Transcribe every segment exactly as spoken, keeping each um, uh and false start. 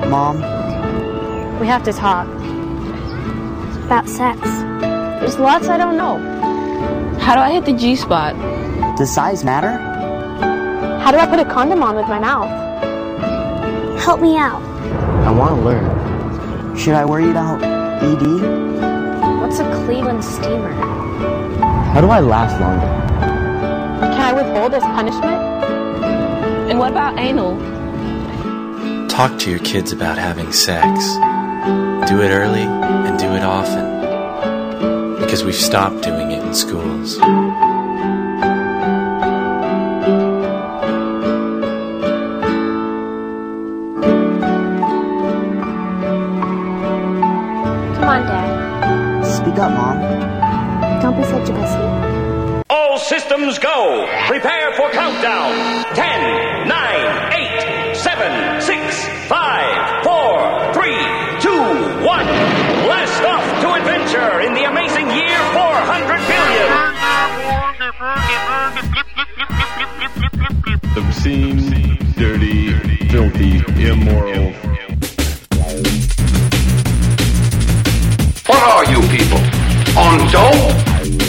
Mom? We have to talk. About sex. There's lots I don't know. How do I hit the G-spot? Does size matter? How do I put a condom on with my mouth? Help me out. I want to learn. Should I worry about E D? What's a Cleveland steamer? How do I last longer? Can I withhold as punishment? And what about anal? Talk to your kids about having sex. Do it early and do it often. Because we've stopped doing it in schools. Come on, Dad. Speak up, Mom. Don't be such a pussy. All systems go. Prepare for countdown. Ten, nine, eight, seven, six, five, four, three, two, one. Blast off to adventure in the amazing year four hundred billion. Obscene, dirty, filthy, immoral. What are you people? On dope?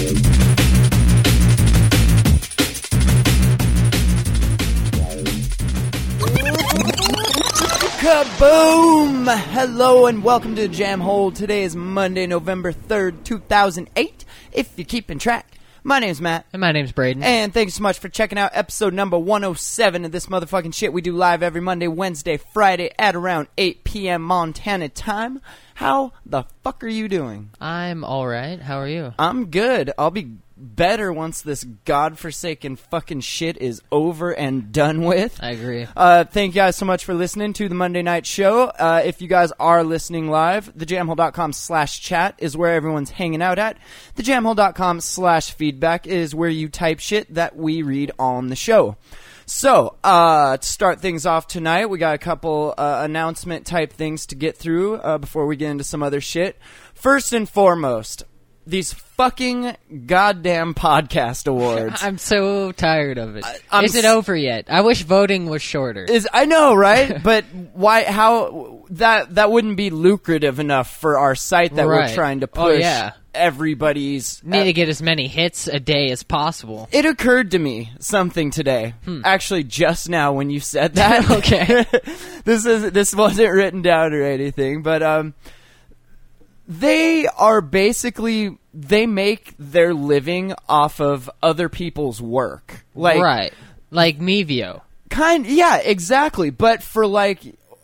Kaboom! Hello and welcome to the Jam Hole. Today is Monday, November third, two thousand eight. If you're keeping track. My name's Matt. And my name's Braden. And thanks so much for checking out episode number one oh seven of this motherfucking shit we do live every Monday, Wednesday, Friday at around eight p.m. Montana time. How the fuck are you doing? I'm alright. How are you? I'm good. I'll be better once this godforsaken fucking shit is over and done with. I agree. Uh, thank you guys so much for listening to the Monday night show. Uh, if you guys are listening live, thejamhole.com slash chat is where everyone's hanging out at. Thejamhole.com slash feedback is where you type shit that we read on the show. So, uh, to start things off tonight, we got a couple uh, announcement type things to get through uh, before we get into some other shit. First and foremost, these fucking goddamn podcast awards. I'm so tired of it. I, Is it over yet? I wish voting was shorter. Is I know, right? But why? How that that wouldn't be lucrative enough for our site that right. we're trying to push. Oh, yeah. Everybody's need uh, to get as many hits a day as possible. It occurred to me something today. Hmm. Actually, just now when you said that. Okay. this is this wasn't written down or anything, but um. They are basically, they make their living off of other people's work. Like, right. Like Mevio. Kind, yeah, exactly. But for like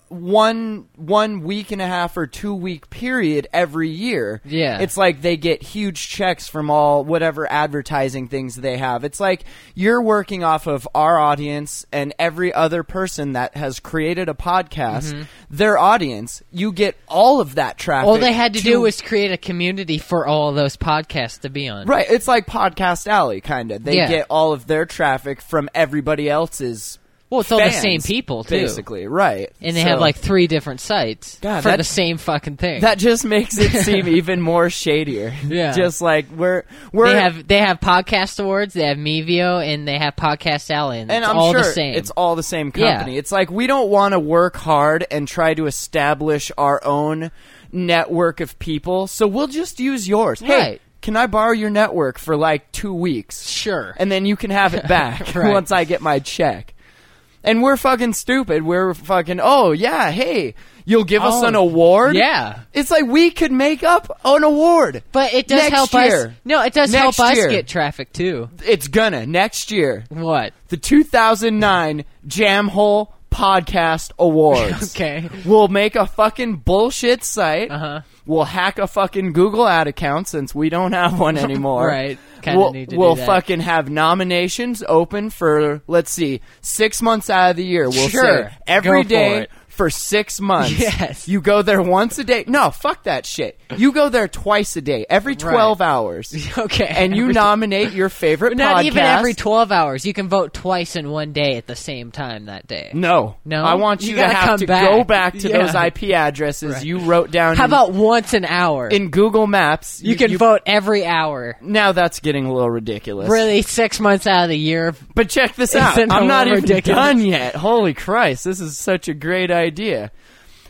one one week and a half or two week period every year. Yeah. It's like they get huge checks from all whatever advertising things they have. It's like you're working off of our audience and every other person that has created a podcast, mm-hmm. their audience. You get all of that traffic. All they had to, to do was create a community for all of those podcasts to be on. Right. It's like Podcast Alley, kind of. They yeah. get all of their traffic from everybody else's. Well, it's all the same people, too. Basically, right. And they so, have, like, three different sites God, for that, the same fucking thing. That just makes it seem even more shadier. Yeah. Just like, we're... we're they have they have Podcast Awards, they have Mevio, and they have Podcast Alley, and, and it's I'm all sure the same. It's all the same company. Yeah. It's like, we don't want to work hard and try to establish our own network of people, so we'll just use yours. Hey, right. Can I borrow your network for, like, two weeks? Sure. And then you can have it back right. once I get my check. And we're fucking stupid. We're fucking, oh, yeah, hey, you'll give oh, us an award? Yeah. It's like we could make up an award. But it does next help year. us. No, it does next help us year. get traffic, too. It's gonna. Next year. What? The two thousand nine Jam Hole Podcast Awards. Okay. We'll make a fucking bullshit site. Uh-huh. We'll hack a fucking Google ad account since we don't have one anymore. Right. Kinda we'll need to we'll do that. fucking have nominations open for, let's see, six months out of the year. We'll sure. say every Go day for it. for six months. Yes. You go there once a day. No, fuck that shit. You go there twice a day, every twelve right. hours. Okay. And you every nominate your favorite Not podcast. even every twelve hours. You can vote twice in one day at the same time that day. No. No? I want you, You to gotta have come to back. go back to Yeah. those I P addresses Right. you wrote down. How in, about once an hour? in Google Maps? you, can vote every hour. Now that's getting a little ridiculous. Really, six months out of the year. But check this out. Isn't I'm it not even ridiculous? done yet. Holy Christ, this is such a great idea.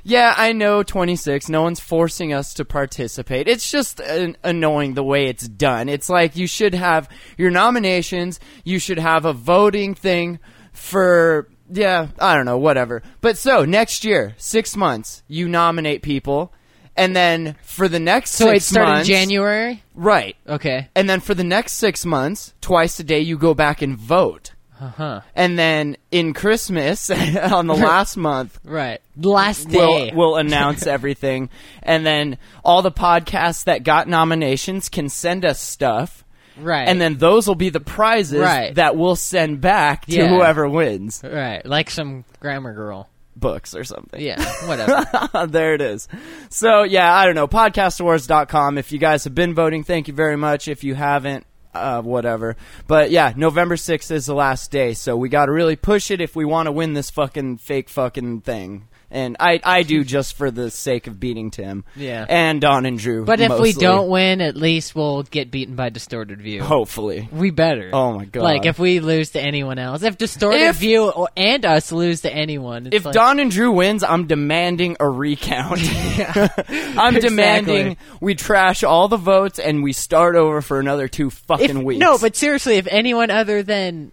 Yeah, I know, twenty-six. No one's forcing us to participate. It's just an- annoying the way it's done. It's like you should have your nominations. You should have a voting thing for, yeah, I don't know, whatever. But so, next year, six months, you nominate people. And then for the next so six it started months... in January? Right. Okay. And then for the next six months, twice a day, you go back and vote. Uh-huh. And then in Christmas, on the last month... Right. Last We'll, day. we'll announce everything. And then all the podcasts that got nominations can send us stuff. Right. And then those will be the prizes Right. that we'll send back to Yeah. whoever wins. Right. Like some grammar girl. Books or something. Yeah, whatever. There it is. So, yeah, I don't know. podcast awards dot com. If you guys have been voting, thank you very much. If you haven't, uh, whatever. But, yeah, November sixth is the last day, so we got to really push it if we want to win this fucking fake fucking thing. And I, I do just for the sake of beating Tim. Yeah. And Don and Drew. But if mostly. we don't win, at least we'll get beaten by Distorted View. Hopefully. We better. Oh, my God. Like, if we lose to anyone else. If Distorted If- View or, and us lose to anyone. It's If like, Don and Drew wins, I'm demanding a recount. I'm Exactly. demanding we trash all the votes and we start over for another two fucking if, weeks. No, but seriously, if anyone other than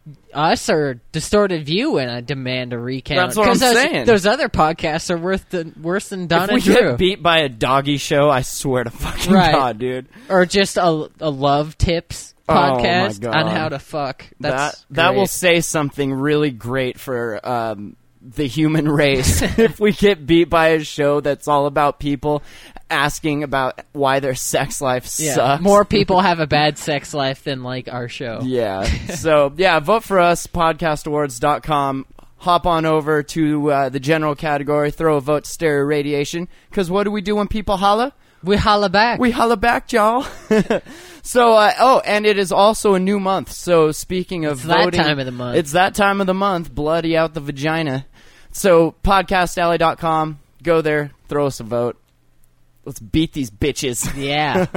us or Distorted View win, I demand a recount. That's what I'm 'Cause those, saying. Those other podcasts are worth the, worse than Don if and we Drew. get beat by a doggy show, I swear to fucking Right. God, dude. Or just a, a love tips Oh, my podcast God. on how to fuck. That's that that will great. say something really great for um, the human race if we get beat by a show that's all about people asking about why their sex life Yeah, sucks. more people have a bad sex life than like our show. Yeah. So, yeah, vote for us, podcast awards dot com. Hop on over to uh, the general category, throw a vote to Stereo Radiation, because what do we do when people holla? We holla back. We holla back, y'all. So, uh, oh, and it is also a new month. So, speaking of It's that voting, time of the month. It's that time of the month. Bloody out the vagina. So, podcast alley dot com. Go there. Throw us a vote. Let's beat these bitches. Yeah.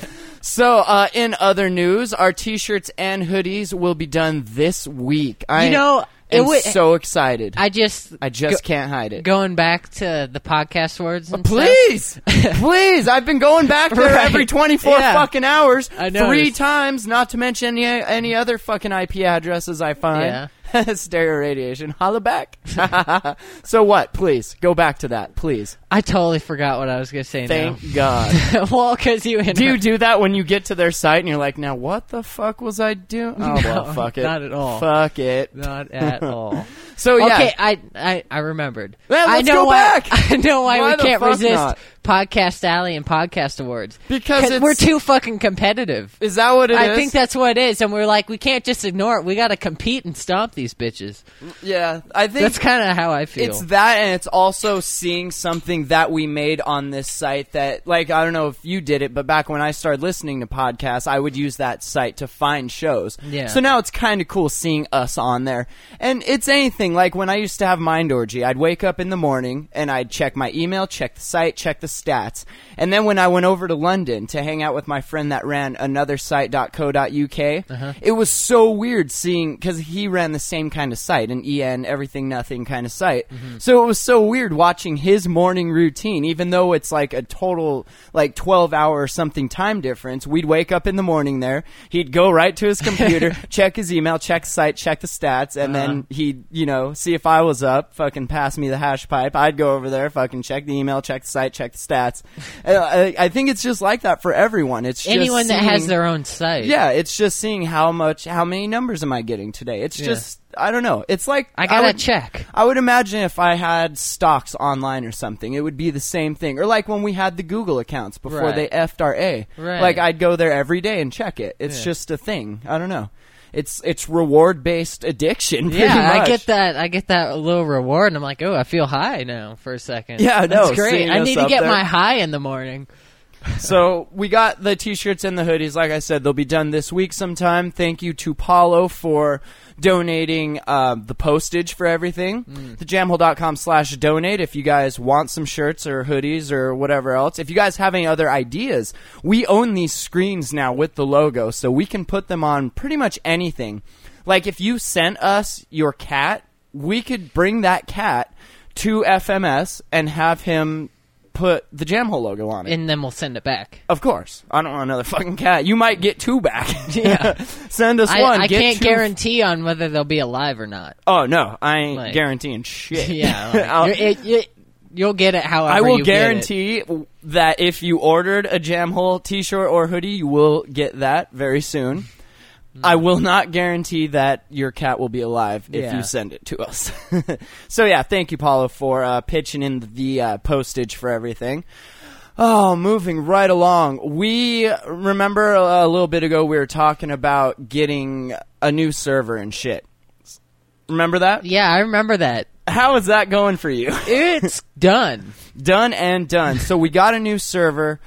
So, uh, in other news, our T-shirts and hoodies will be done this week. I You know, it am would- so excited. I just I just go- can't hide it. Going back to the podcast words and stuff. Please, please! I've been going back there Right. every twenty-four Yeah. fucking hours, I noticed. three times. Not to mention any any other fucking I P addresses I find. Yeah. Stereo Radiation, holla back. So what? Please go back to that, please. I totally forgot what I was going to say Thank now. God. Well, because you... Do you do that when you get to their site and you're like, now what the fuck was I doing? Oh, No, well, fuck it. not at all. Fuck it. Not at all. So, yeah. Okay, I, I I remembered. Yeah, I let's know go why, back. I know why, Why we the can't fuck resist not? Podcast Alley and Podcast Awards. Because it's- we're too fucking competitive. Is that what it I is? think that's what it is, and we're like, we can't just ignore it. We got to compete and stomp these bitches. Yeah, I think That's kind of how I feel. it's that, and it's also seeing something that we made on this site that, like, I don't know if you did it, but back when I started listening to podcasts, I would use that site to find shows. Yeah. So now it's kind of cool seeing us on there. And it's anything, like when I used to have Mind Orgy, I'd wake up in the morning, and I'd check my email, check the site, check the stats. And then when I went over to London to hang out with my friend that ran another site dot co dot U K, Uh-huh. it was so weird seeing, because he ran the same kind of site, an E N, everything, nothing kind of site. Mm-hmm. So it was so weird watching his morning routine, even though it's like a total, like, twelve hour or something time difference. We'd wake up in the morning there, he'd go right to his computer, check his email, check the site, check the stats, and Uh-huh. then he'd, you know, see if I was up, fucking pass me the hash pipe. I'd go over there, fucking check the email, check the site, check the stats. Uh, I, I think it's just like that for everyone. It's just Anyone that has seeing- their own site. yeah, it's just seeing how much, how many numbers am I getting today? It's Yeah. just, I don't know. It's like I gotta would- check. I would imagine if I had stocks online or something, it would be the same thing. Or like when we had the Google accounts before Right. they effed our A. Right. Like I'd go there every day and check it. It's Yeah. just a thing. I don't know. It's it's reward based addiction. Pretty Yeah, I much. get that. I get that little reward, and I'm like, oh, I feel high now for a second. Yeah, no, that's great. seeing I us need to up get there. my high in the morning. So we got the T-shirts and the hoodies. Like I said, they'll be done this week sometime. Thank you to Paulo for donating uh, the postage for everything. Mm. thejamhole.com slash donate if you guys want some shirts or hoodies or whatever else. If you guys have any other ideas, we own these screens now with the logo, so we can put them on pretty much anything. Like if you sent us your cat, we could bring that cat to F M S and have him put the Jamhole logo on it. And then we'll send it back. Of course. I don't want another fucking cat. You might get two back. Yeah. Send us I, one. I get can't two. guarantee on whether they'll be alive or not. Oh, no. I ain't Like- guaranteeing shit. Yeah. Like, you're- it, it, you'll get it however I will you get it. guarantee that if you ordered a Jamhole t-shirt or hoodie, you will get that very soon. I will not guarantee that your cat will be alive if Yeah. you send it to us. So, yeah, thank you, Paulo, for uh, pitching in the uh, postage for everything. Oh, moving right along. We remember a, a little bit ago we were talking about getting a new server and shit. Remember that? Yeah, I remember that. How is that going for you? It's done. Done and done. So we got a new server.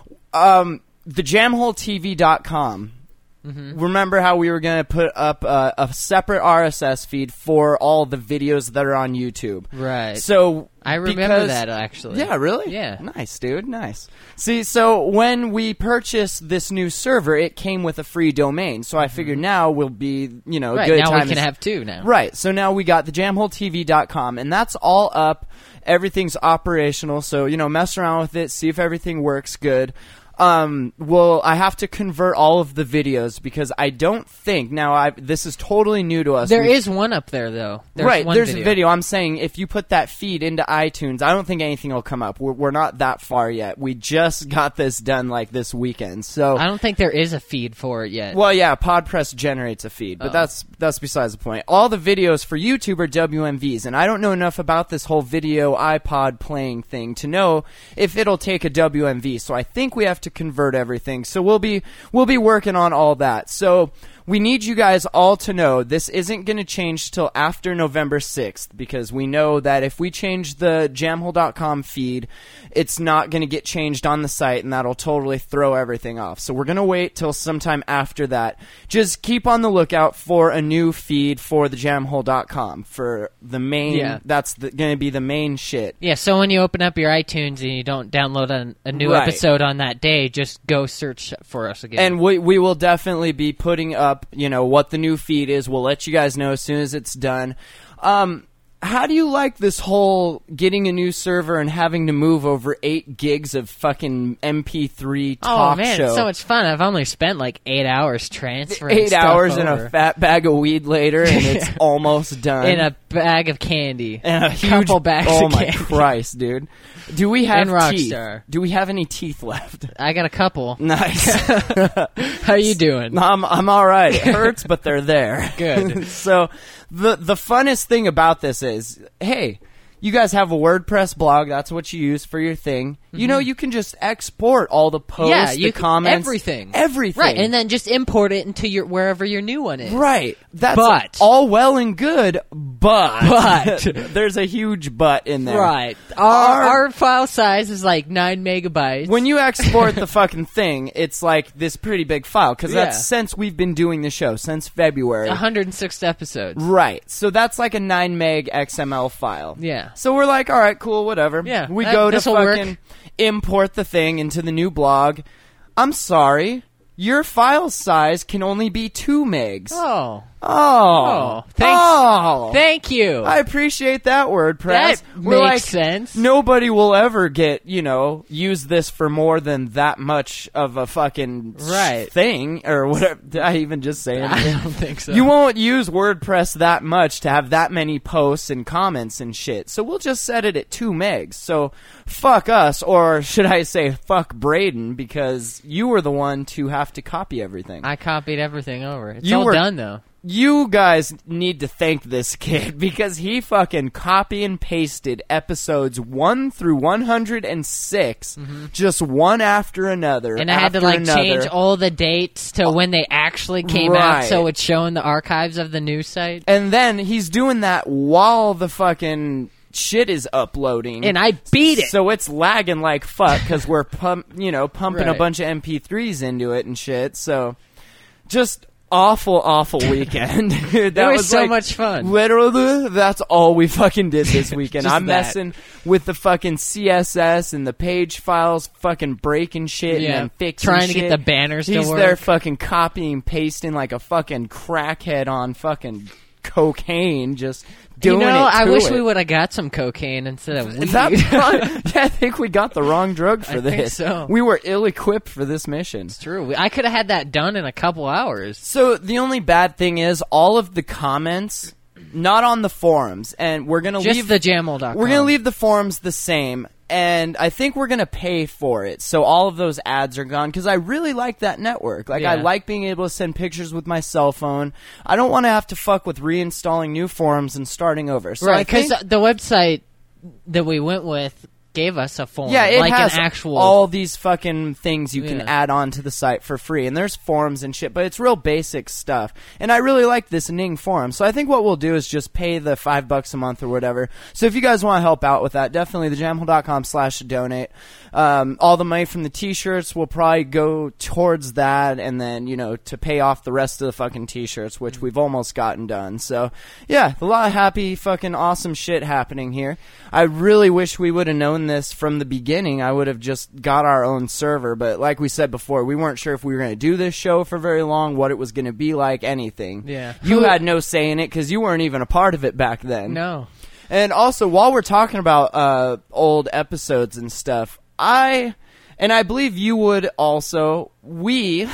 Um, the jamhole T V dot com. Mm-hmm. Remember how we were going to put up a, a separate R S S feed for all the videos that are on YouTube? Right. So I remember because- that, actually. Yeah, really? Yeah. Nice, dude. Nice. See, so when we purchased this new server, it came with a free domain. So I figured now will be, you know, a Right, good now time we can to- have two now. Right. So now we got the jamhole T V dot com, and that's all up. Everything's operational. So, you know, mess around with it, see if everything works good. Um, well, I have to convert all of the videos because I don't think now. I this is totally new to us. There We've- is one up there, though. There's right, one there's video. a video. I'm saying if you put that feed into iTunes, I don't think anything will come up. We're, we're not that far yet. We just got this done like this weekend. So I don't think there is a feed for it yet. well, yeah, PodPress generates a feed, but Oh. that's that's besides the point. All the videos for YouTube are W M Vs, and I don't know enough about this whole video iPod playing thing to know if it'll take a W M V. So I think we have to convert everything. So we'll be we'll be working on all that. So we need you guys all to know this isn't going to change till after November sixth because we know that if we change the jamhole dot com feed, it's not going to get changed on the site, and that'll totally throw everything off. So we're going to wait till sometime after that. Just keep on the lookout for a new feed for the jamhole dot com for the main. Yeah. That's going to be the main shit. Yeah, so when you open up your iTunes and you don't download a, a new Right. episode on that day, just go search for us again. And we we will definitely be putting up, you know, what the new feed is. We'll let you guys know as soon as it's done. Um, how do you like this whole getting a new server and having to move over eight gigs of fucking M P three talk oh man, show? it's so much fun. I've only spent like eight hours transferring Eight stuff hours and over. a fat bag of weed later, and it's almost done. in a bag of candy. and a huge couple bags Oh of my candy. Christ, dude! Do we have And teeth? Rockstar. Do we have any teeth left? I got a couple. Nice. How you doing? I'm I'm all right. It hurts, but they're there. Good. So the the funnest thing about this is, hey, you guys have a WordPress blog. That's what you use for your thing. You know, you can just export all the posts, yeah, you the can- comments, everything, everything, right? And then just import it into your wherever your new one is. Right. That's But- all well and good, but But- there's a huge but in there. Right. Our, Our- our file size is like nine megabytes. When you export the fucking thing, it's like this pretty big file because Yeah. that's since we've been doing the show since February. one hundred six episodes. Right. So that's like a nine meg X M L file. Yeah. So we're like, all right, cool, whatever. Yeah, We that- go to this'll fucking work. import the thing into the new blog. I'm sorry. Your file size can only be two megs. Oh. Oh. Oh. Thanks. Oh. Thank you. I appreciate that, WordPress. That We're makes like, sense. Nobody will ever get, you know, use this for more than that much of a fucking Right. thing or whatever. Did I even just say anything? I don't think so. You won't use WordPress that much to have that many posts and comments and shit. So we'll just set it at two megs. So fuck us, or should I say fuck Braden, because you were the one to have to copy everything. I copied everything over. It's You all were- done though. You guys need to thank this kid because he fucking copy and pasted episodes one through one hundred six, just one after another. And I had to after like another. change all the dates to when they actually came out, Right. so it's showing the archives of the news site. And then he's doing that while the fucking shit is uploading. And I beat it. So it's lagging like fuck because we're pump, you know, pumping Right. a bunch of M P threes into it and shit. So just awful, awful weekend. That It was was so like, much fun. Literally, that's all we fucking did this weekend. Just I'm that. messing with the fucking C S S and the page files, fucking breaking shit Yeah. and then fixing Trying to shit. get the banners to He's work. there fucking copying, pasting like a fucking crackhead on fucking cocaine, just doing you know, it to I wish it. we would have got some cocaine instead of weed. Is that yeah, I think we got the wrong drug for I this. think so. We were ill-equipped for this mission. It's true. I could have had that done in a couple hours. So the only bad thing is all of the comments, not on the forums, and we're gonna Just leave the jamhole dot com. We're gonna leave the forums the same, and I think we're gonna pay for it. So all of those ads are gone because I really like that network. Like Yeah. I like being able to send pictures with my cell phone. I don't want to have to fuck with reinstalling new forums and starting over. So I Right, because think- the website that we went with gave us a form. Yeah, it like has an actual. all these fucking things you can Yeah. add on to the site for free, and there's forums and shit, but it's real basic stuff. And I really like this Ning forum, so I think what we'll do is just pay the five bucks a month or whatever. So if you guys want to help out with that, definitely the jamhole dot com slash donate. Um, all the money from the t-shirts will probably go towards that, and then, you know, to pay off the rest of the fucking t-shirts, which we've almost gotten done. So, yeah, a lot of happy, fucking awesome shit happening here. I really wish we would have known this from the beginning. I would have just got our own server, but like we said before, we weren't sure if we were going to do this show for very long, what it was going to be like, anything. Yeah. You Who- had no say in it because you weren't even a part of it back then. No. And also, while we're talking about uh, old episodes and stuff, I, and I believe you would also, we,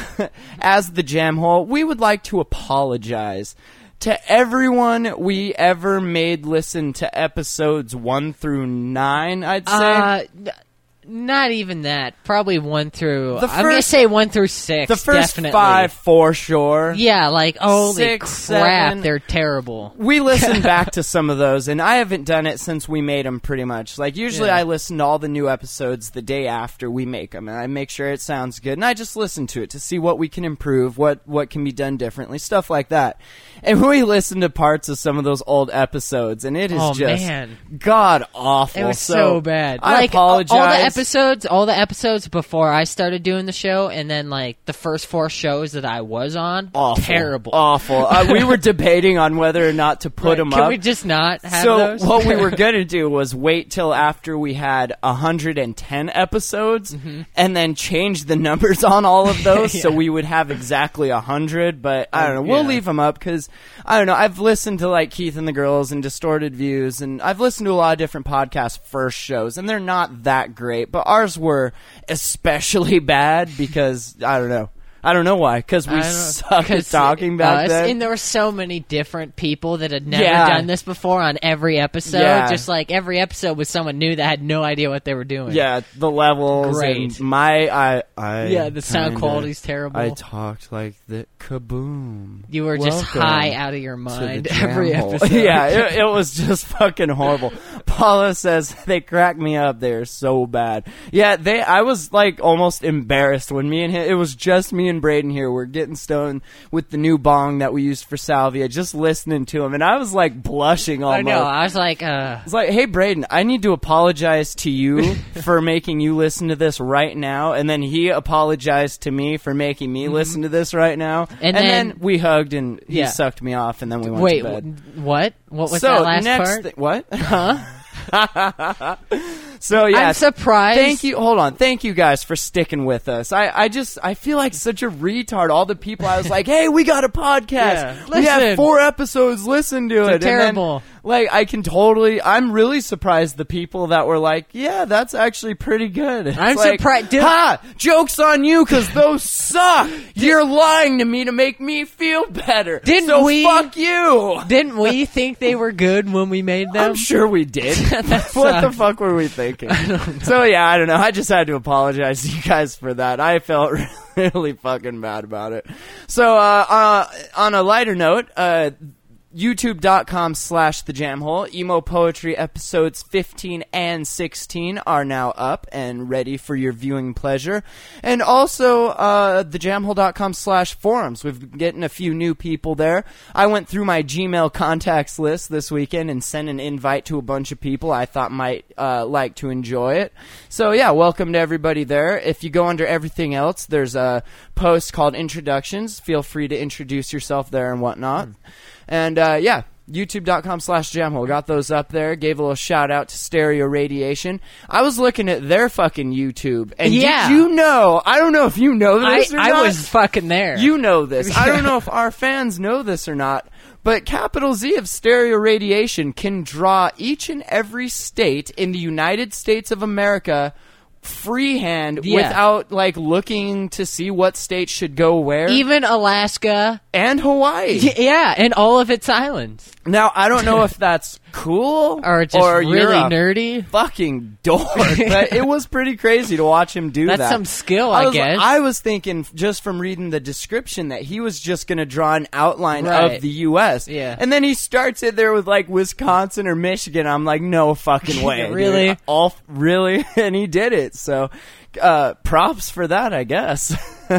as the Jam Hole, we would like to apologize to everyone we ever made listen to episodes one through nine, I'd say. Uh, n- not even that. Probably one through. The I'm gonna first- say one through six. the first definitely. five, for sure. Yeah, like holy Six, crap, seven. they're terrible. We listened back to some of those, and I haven't done it since we made them, pretty much. Like, usually Yeah. I listen to all the new episodes the day after we make them, and I make sure it sounds good, and I just listen to it to see what we can improve, what, what can be done differently, stuff like that. And we listened to parts of some of those old episodes, and it is Oh, just man. god-awful. It was so, bad. I like apologize. all the episodes, all the episodes before I started doing the show, and then like the first four shows that I was on, Awful. terrible. Awful. Uh, we were debating on whether or not to put Right, them can up. we just not have so those? what we were gonna do was wait till after we had one hundred ten episodes, and then change the numbers on all of those, so Yeah. we would have exactly one hundred. But I don't know. We'll Yeah. leave them up because I don't know. I've listened to like Keith and the Girls and Distorted Views, and I've listened to a lot of different podcast first shows, and they're not that great. But ours were especially bad because I don't know. I don't know why, because we I don't- suck at 'cause talking back us, then. And there were so many different people that had never Yeah. done this before on every episode. Yeah. Just like every episode was someone new that had no idea what they were doing. Yeah, the levels. Great. And my, I, I. Yeah, the sound kinda- quality's terrible. I talked like the kaboom. You were just Welcome high out of your to mind the every Jam Hole. episode. Yeah, it, it was just fucking horrible. Paula says they crack me up. They're so bad. Yeah, they. I was like almost embarrassed when me and him. It was just me and Braden here. We're getting stoned with the new bong that we used for salvia, just listening to him, and I was like blushing almost. I know. I was like, uh, It's like, hey, Braden, I need to apologize to you for making you listen to this right now. And then he apologized to me for making me listen to this right now. And, And then, then- we hugged and he Yeah. sucked me off and then we went wait, to bed. wh- what? What was so, that last next part? thi- what? Huh? So, yeah. I'm surprised. Thank you. Hold on. Thank you guys for sticking with us. I, I just, I feel like such a retard. All the people I was like, hey, we got a podcast. Yeah, we have listen. four episodes. Listen to They're it. And then, terrible. like, I can totally, I'm really surprised the people that were like, yeah, that's actually pretty good. It's I'm like, surprised- dude- Ha! Joke's on you because those suck. You're lying to me to make me feel better. Didn't so we- fuck you. Didn't we think they were good when we made them? I'm sure we did. That What the sucks. fuck were we thinking? So yeah, I don't know. I just had to apologize to you guys for that. I felt really fucking bad about it. So uh, uh, on a lighter note, uh, YouTube.com slash The Jam Hole. Emo Poetry episodes fifteen and sixteen are now up and ready for your viewing pleasure. And also, uh, thejamhole.com slash forums. We've been getting a few new people there. I went through my Gmail contacts list this weekend and sent an invite to a bunch of people I thought might uh, like to enjoy it. So yeah, welcome to everybody there. If you go under everything else, there's a post called Introductions. Feel free to introduce yourself there and whatnot. And, uh, yeah, YouTube.com slash Jamhole. Got those up there. Gave a little shout out to Stereo Radiation. I was looking at their fucking YouTube. And Yeah. did you know, I don't know if you know this I, or I not. was fucking there. You know this. I don't know if our fans know this or not. But capital Z of Stereo Radiation can draw each and every state in the United States of America freehand Yeah. without like looking to see what state should go where. Even Alaska and Hawaii. Y- yeah, and all of its islands. Now, I don't know if that's cool Or just or really you're a nerdy. fucking dork, but it was pretty crazy to watch him do That's that. some skill, I was, guess. I was thinking just from reading the description that he was just going to draw an outline Right. of the U S Yeah. And then he starts it there with like Wisconsin or Michigan. I'm like, no fucking way. dude. Really? All really? And he did it. So, uh, props for that, I guess.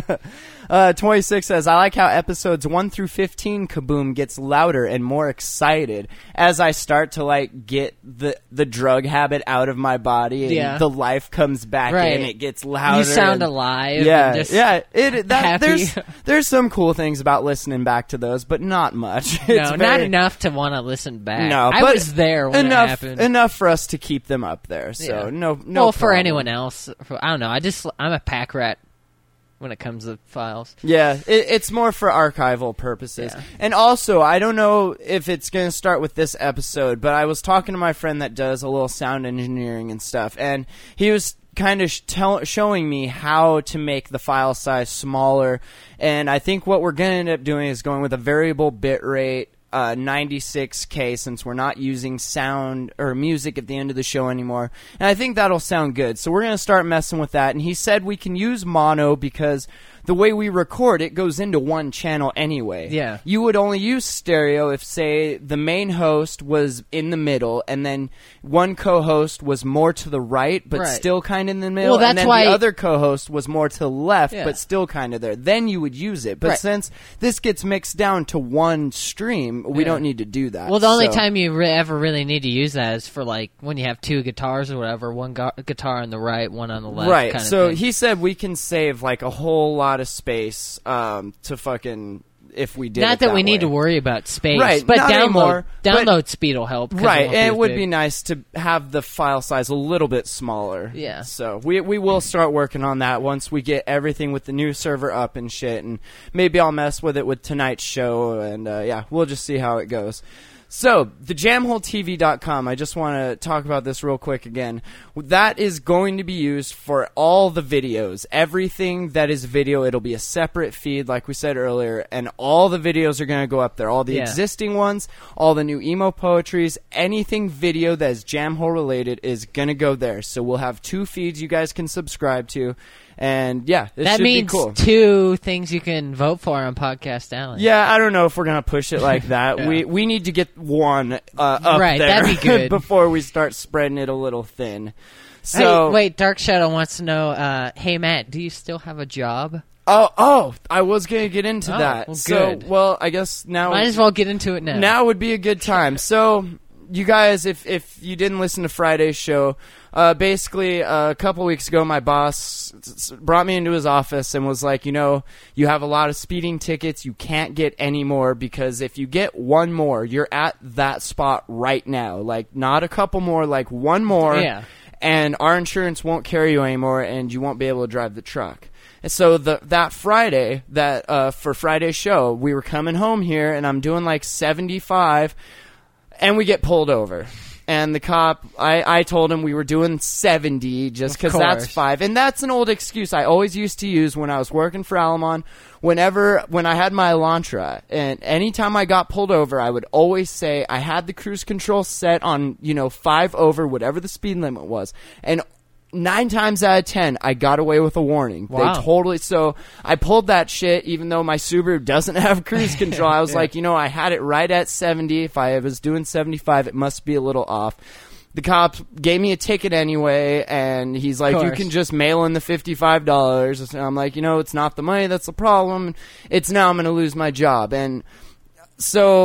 Uh, twenty-six says, I like how episodes one through fifteen, Kaboom, gets louder and more excited as I start to, like, get the the drug habit out of my body and Yeah. the life comes back Right. in. It gets louder. You sound and- alive. Yeah, and just yeah. It, that, happy. There's, there's some cool things about listening back to those, but not much. It's No, not very- enough to want to listen back. No, I but was there when enough, it happened. Enough for us to keep them up there. So, Yeah. no, no well, for problem. anyone else, for, I don't know. I just I'm a pack rat when it comes to files. Yeah, it, it's more for archival purposes. Yeah. And also, I don't know if it's going to start with this episode, but I was talking to my friend that does a little sound engineering and stuff, and he was kind of sh- tell- showing me how to make the file size smaller, and I think what we're going to end up doing is going with a variable bit rate, Uh, ninety-six K, since we're not using sound or music at the end of the show anymore. And I think that'll sound good. So we're going to start messing with that. And he said we can use mono because the way we record, it goes into one channel anyway. Yeah. You would only use stereo if, say, the main host was in the middle and then one co-host was more to the right but Right. still kind of in the middle. Well, that's and then why- the other co-host was more to the left Yeah. but still kind of there. Then you would use it. But Right. since this gets mixed down to one stream, we Yeah. don't need to do that. Well, the only So- time you re- ever really need to use that is for like when you have two guitars or whatever, one gu- guitar on the right, one on the left. Right. Kind of So thing. he said we can save like a whole lot of space um, to fucking if we did. Not it that, that we need to way. worry about space, Right, but not download anymore, download but- speed will help. 'cause Right, won't and as it would big. be nice to have the file size a little bit smaller. Yeah. So we we will start working on that once we get everything with the new server up and shit, and maybe I'll mess with it with tonight's show, and uh, yeah, we'll just see how it goes. So, the jam hole T V dot com, I just want to talk about this real quick again. That is going to be used for all the videos. Everything that is video, it'll be a separate feed, like we said earlier, and all the videos are going to go up there. All the Yeah. existing ones, all the new emo poetries, anything video that is Jamhole related is going to go there. So, we'll have two feeds you guys can subscribe to. And yeah, it that should means be cool. two things you can vote for on Podcast Alley. Yeah, I don't know if we're gonna push it like that. Yeah. We we need to get one uh, up Right, there that'd be good. before we start spreading it a little thin. So Hey, wait, Dark Shadow wants to know. Uh, hey, Matt, do you still have a job? oh oh, I was gonna get into Oh, that. well, so good. well, I guess now Might as well get into it now. now would be a good time. So, you guys, if if you didn't listen to Friday's show, uh, basically uh, a couple weeks ago, my boss s- s- brought me into his office and was like, you know, you have a lot of speeding tickets. You can't get any more because if you get one more, you're at that spot right now. Like, not a couple more, like one more. Yeah. And our insurance won't carry you anymore, and you won't be able to drive the truck. And so the that Friday, that uh, for Friday's show, we were coming home here, and I'm doing like seventy-five, and we get pulled over. And the cop, I, I told him we were doing seventy just Of because that's course. five. And that's an old excuse I always used to use when I was working for Alamon. Whenever, when I had my Elantra, and anytime I got pulled over, I would always say I had the cruise control set on, you know, five over, whatever the speed limit was. And nine times out of ten, I got away with a warning. Wow. They totally, so I pulled that shit even though my Subaru doesn't have cruise control. I was Yeah. like, you know, I had it right at seventy. If I was doing seventy-five, it must be a little off. The cop gave me a ticket anyway, and he's like, you course. can just mail in the fifty-five dollars. And I'm like, you know, it's not the money that's the problem. It's now I'm going to lose my job. And so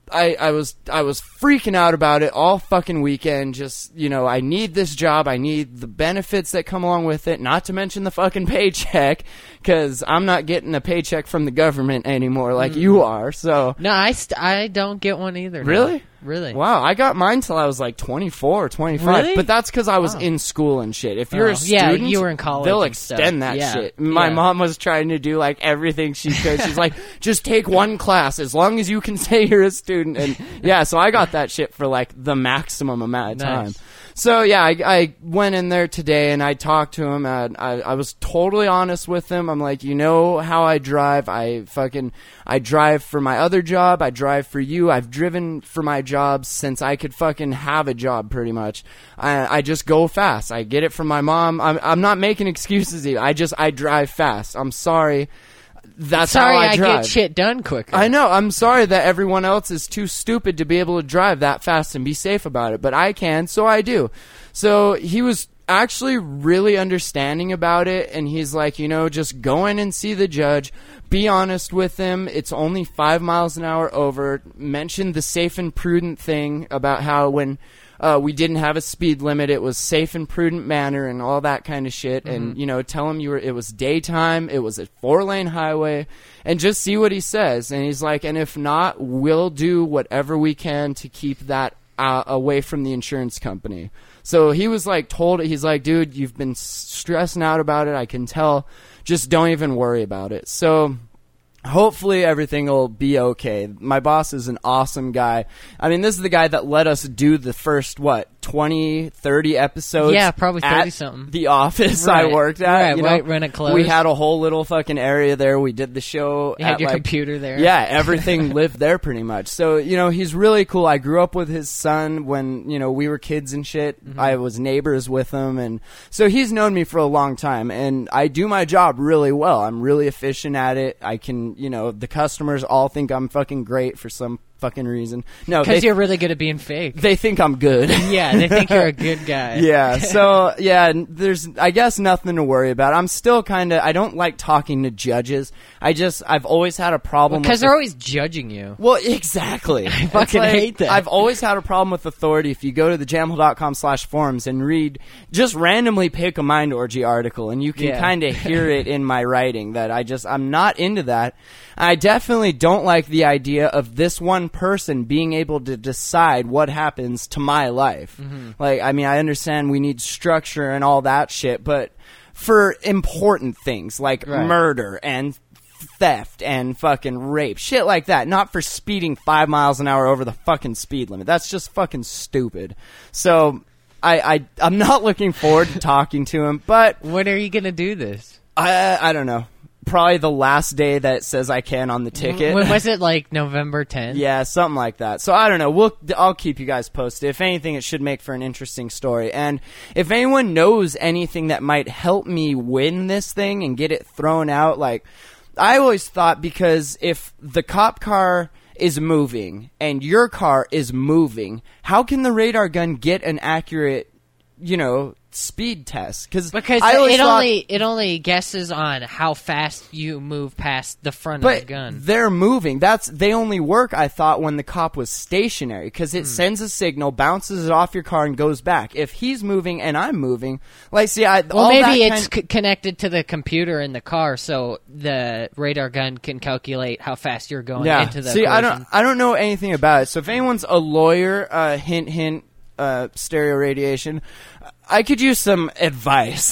I, I was I was freaking out about it all fucking weekend. Just, you know, I need this job. I need the benefits that come along with it, not to mention the fucking paycheck, because I'm not getting a paycheck from the government anymore like mm. you are. So no, I, st- I don't get one either. Really? No. Really? Wow, I got mine till I was like twenty-four or twenty-five. Really? But that's because I was Oh. in school and shit. If you're Oh. a student, Yeah, you were in college they'll and extend stuff. that Yeah. shit. My Yeah. mom was trying to do like everything she could. She's like, just take one class as long as you can say you're a student. And yeah, so I got that shit for like the maximum amount of time. Nice. So yeah, I, I went in there today and I talked to him. And I, I was totally honest with him. I'm like, you know how I drive. I fucking I drive for my other job. I drive for you. I've driven for my job since I could fucking have a job. Pretty much. I, I just go fast. I get it from my mom. I'm I'm not making excuses. Either. I just I drive fast. I'm sorry. That's Sorry, how I, I drive. get shit done quicker. I know. I'm sorry that everyone else is too stupid to be able to drive that fast and be safe about it, but I can, so I do. So he was actually really understanding about it, and he's like, you know, just go in and see the judge. Be honest with him. It's only five miles an hour over. Mention the safe and prudent thing about how when Uh, we didn't have a speed limit. It was safe and prudent manner and all that kind of shit. Mm-hmm. And, you know, tell him you were, it was daytime. It was a four lane highway and just see what he says. And he's like, and if not, we'll do whatever we can to keep that uh, away from the insurance company. So he was like told, he's like, dude, you've been stressing out about it. I can tell. Just don't even worry about it. So hopefully everything will be okay. My boss is an awesome guy. I mean, this is the guy that let us do the first, what, twenty, thirty episodes? Yeah, probably thirty at something. The office Right. I worked at. Right, you know? right when it closed. We had a whole little fucking area there. We did the show. You had at, your like, computer there. Yeah, everything lived there pretty much. So, you know, he's really cool. I grew up with his son when, you know, we were kids and shit. Mm-hmm. I was neighbors with him. And so he's known me for a long time. And I do my job really well. I'm really efficient at it. I can, you know, the customers all think I'm fucking great for some fucking reason. No, because they- you're really good at being fake. They think I'm good. Yeah, they think you're a good guy. Yeah, so, yeah, there's, I guess, nothing to worry about. I'm still kind of, I don't like talking to judges. I just, I've always had a problem Because with they're the- always judging you. Well, exactly. I fucking It's like, hate that. I've always had a problem with authority. If you go to the jamhole dot com slash forums and read, just randomly pick a Mind Orgy article, and you can Yeah. kind of hear it in my writing that I just, I'm not into that. I definitely don't like the idea of this one person being able to decide what happens to my life. Mm-hmm. Like, I mean, I understand we need structure and all that shit, but for important things like Right. murder and theft and fucking rape, shit like that, not for speeding five miles an hour over the fucking speed limit. That's just fucking stupid. So I, I I'm not looking forward to talking to him, but when are you gonna do this? I I don't know. Probably the last day that it says I can on the ticket. When was it, like November tenth? Yeah, something like that. So I don't know. We'll I'll keep you guys posted. If anything, it should make for an interesting story. And if anyone knows anything that might help me win this thing and get it thrown out, like, I always thought, because if the cop car is moving and your car is moving, how can the radar gun get an accurate, you know, speed test? Cause Because I always it thought, only it only guesses on how fast you move past the front but of the gun. they're moving. That's they only work, I thought, when the cop was stationary, because it Hmm. sends a signal, bounces it off your car, and goes back. If he's moving and I'm moving, like, see, I Well, all maybe that it's kind- c- connected to the computer in the car, so the radar gun can calculate how fast you're going yeah. into the See, I collision. don't, I don't know anything about it. So if anyone's a lawyer, uh, hint, hint, uh, stereo radiation, I could use some advice,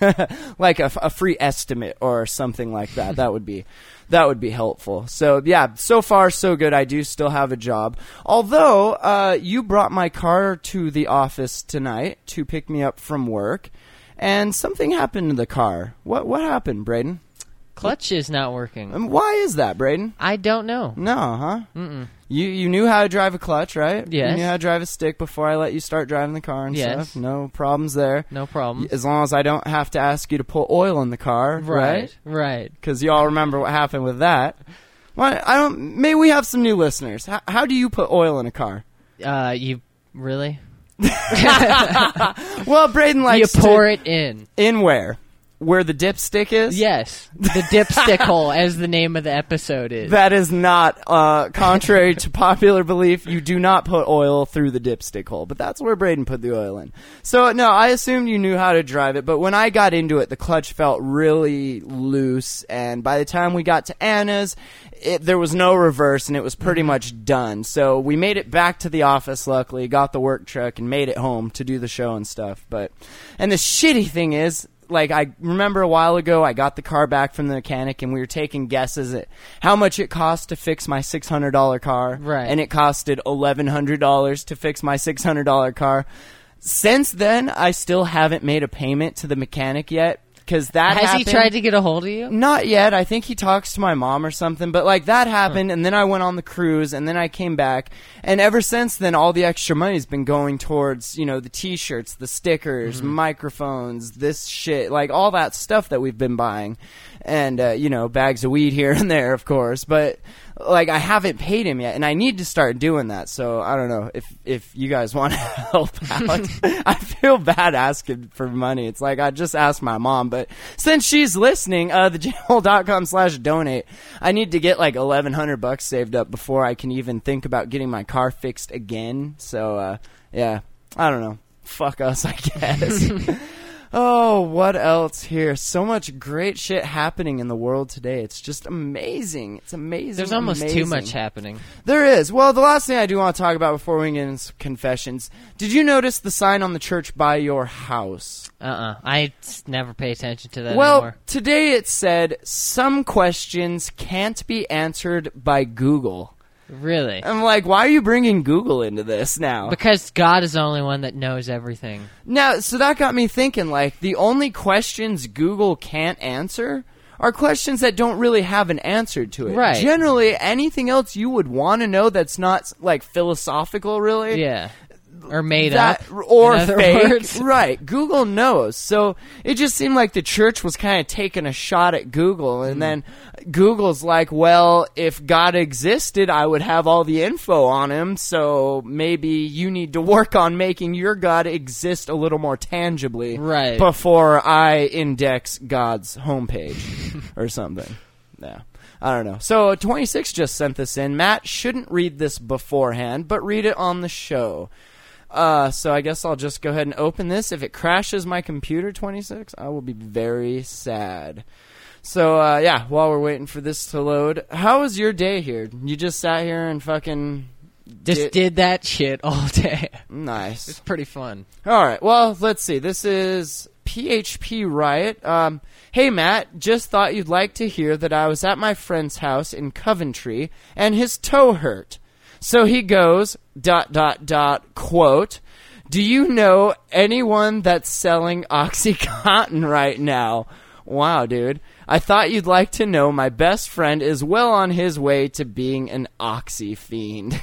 like a, a free estimate or something like that. That would be, that would be helpful. So yeah, so far so good. I do still have a job. Although, uh, you brought my car to the office tonight to pick me up from work, and something happened to the car. What, what happened, Braden? Clutch is not working. Um, why is that, Braden? I don't know. No, huh? Mm-mm. You you knew how to drive a clutch, right? Yes. You knew how to drive a stick before I let you start driving the car and Yes. stuff. No problems there. No problem. As long as I don't have to ask you to put oil in the car, right? Right. Because you all remember what happened with that. Well, I don't. Maybe we have some new listeners. How, how do you put oil in a car? Uh, you really? Well, Braden You likes pour to, it in. in where? where the dipstick is? Yes, the dipstick hole, as the name of the episode is. That is not, uh, contrary to popular belief, you do not put oil through the dipstick hole, but that's where Braden put the oil in. So, no, I assumed you knew how to drive it, but when I got into it, the clutch felt really loose, and by the time we got to Anna's, it, there was no reverse, and it was pretty much done. So we made it back to the office, luckily, got the work truck, and made it home to do the show and stuff. But, and the shitty thing is, like, I remember a while ago, I got the car back from the mechanic, and we were taking guesses at how much it cost to fix my six hundred dollars car. Right. And it costed eleven hundred dollars to fix my six hundred dollars car. Since then, I still haven't made a payment to the mechanic yet. Because that Has happened. he tried to get a hold of you? Not yet. I think he talks to my mom or something. But, like, that happened, huh. and then I went on the cruise, and then I came back. And ever since then, all the extra money's been going towards, you know, the T-shirts, the stickers, mm-hmm. microphones, this shit. Like, all that stuff that we've been buying. And, uh, you know, bags of weed here and there, of course. But, like, I haven't paid him yet, and I need to start doing that. So, I don't know if if you guys want to help out. I feel bad asking for money. It's like I just asked my mom. But since she's listening, uh, the jam hole dot com slash donate, I need to get, like, eleven hundred bucks saved up before I can even think about getting my car fixed again. So, uh, yeah, I don't know. Fuck us, I guess. Oh, what else here? So much great shit happening in the world today. It's just amazing. It's amazing. There's almost amazing. too much happening. There is. Well, the last thing I do want to talk about before we get into confessions, did you notice the sign on the church by your house? Uh-uh. I never pay attention to that well, anymore. Well, today it said, some questions can't be answered by Google. Really? I'm like, why are you bringing Google into this now? Because God is the only one that knows everything. Now, so that got me thinking, like, the only questions Google can't answer are questions that don't really have an answer to it. Right. Generally, anything else you would want to know that's not, like, philosophical, really. Yeah. Or made that, up. Or in other fake. Words. Right. Google knows. So it just seemed like the church was kind of taking a shot at Google. And mm. then Google's like, well, if God existed, I would have all the info on him. So maybe you need to work on making your God exist a little more tangibly. Right. Before I index God's homepage or something. Yeah. I don't know. So twenty-six just sent this in. Matt shouldn't read this beforehand, but read it on the show. Uh, so I guess I'll just go ahead and open this. If it crashes my computer, twenty-six, I will be very sad. So, uh, yeah, while we're waiting for this to load, how was your day here? You just sat here and fucking... Just did, did that shit all day. Nice. It's pretty fun. All right, well, let's see. This is P H P Riot. Um, hey, Matt, just thought you'd like to hear that I was at my friend's house in Coventry, and his toe hurt. So he goes, dot, dot, dot, quote, do you know anyone that's selling OxyContin right now? Wow, dude. I thought you'd like to know my best friend is well on his way to being an Oxy fiend.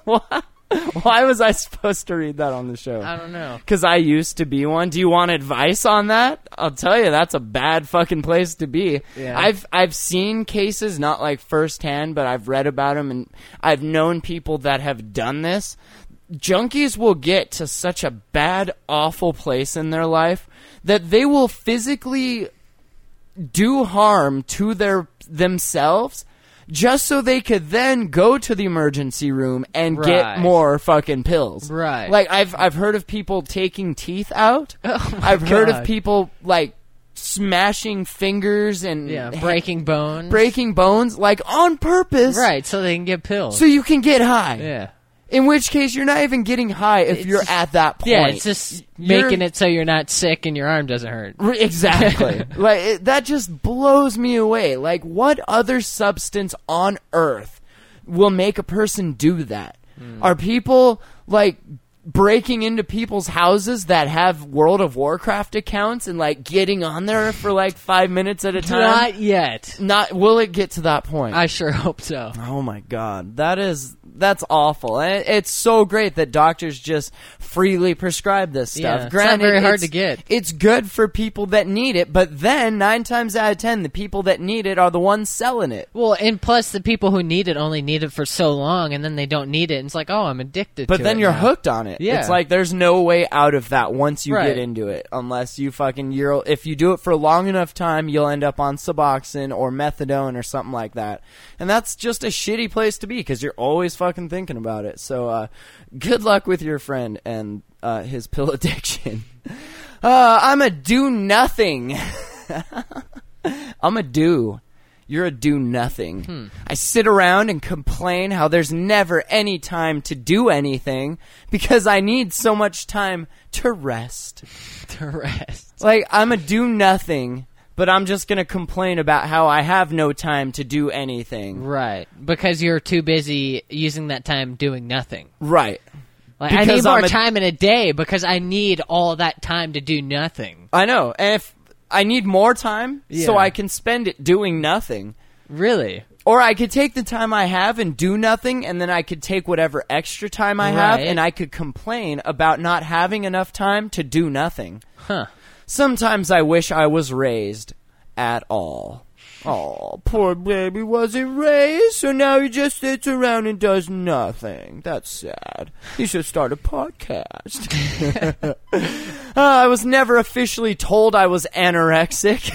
Why was I supposed to read that on the show? I don't know. Because I used to be one. Do you want advice on that? I'll tell you, that's a bad fucking place to be. Yeah. I've I've seen cases, not like firsthand, but I've read about them, and I've known people that have done this. Junkies will get to such a bad, awful place in their life that they will physically do harm to their themselves just so they could then go to the emergency room and right. get more fucking pills. Right. Like, I've I've heard of people taking teeth out. Oh my I've God. heard of people, like, smashing fingers and... Yeah, breaking bones. Breaking bones, like, on purpose. Right, so they can get pills. So you can get high. Yeah. In which case, you're not even getting high if It's you're just, at that point. Yeah, it's just You're- making it so you're not sick and your arm doesn't hurt. Exactly. Like it, that just blows me away. Like, what other substance on earth will make a person do that? Mm. Are people like breaking into people's houses that have World of Warcraft accounts and like getting on there for like five minutes at a time? Not yet. Not. Will it get to that point? I sure hope so. Oh my God, that is that's awful. And it, it's so great that doctors just freely prescribe this stuff. Yeah, it's Granted, not very hard it's- to get. It's good for people that need it, but then nine times out of ten, the people that need it are the ones selling it. Well, and plus the people who need it only need it for so long, and then they don't need it, and it's like, oh, I'm addicted But to then it you're now. hooked on it. Yeah. It's like there's no way out of that once you Right. get into it, unless you fucking you're. If you do it for a long enough time, you'll end up on Suboxone or methadone or something like that, and that's just a shitty place to be because you're always fucking thinking about it. So, uh, good luck with your friend and uh, his pill addiction. uh, I'm a do nothing. I'm a do. You're a do nothing. Hmm. I sit around and complain how there's never any time to do anything because I need so much time to rest. To rest. Like, I'm a do nothing, but I'm just going to complain about how I have no time to do anything. Right. Because you're too busy using that time doing nothing. Right. Like, I Because need more I'm a- time in a day because I need all that time to do nothing. I know. And if I need more time so Yeah. I can spend it doing nothing. Really? Or I could take the time I have and do nothing, and then I could take whatever extra time I have, Right. and I could complain about not having enough time to do nothing. Huh. Sometimes I wish I was raised at all. Oh, poor baby wasn't raised, so now he just sits around and does nothing. That's sad. He should start a podcast. uh, I was never officially told I was anorexic.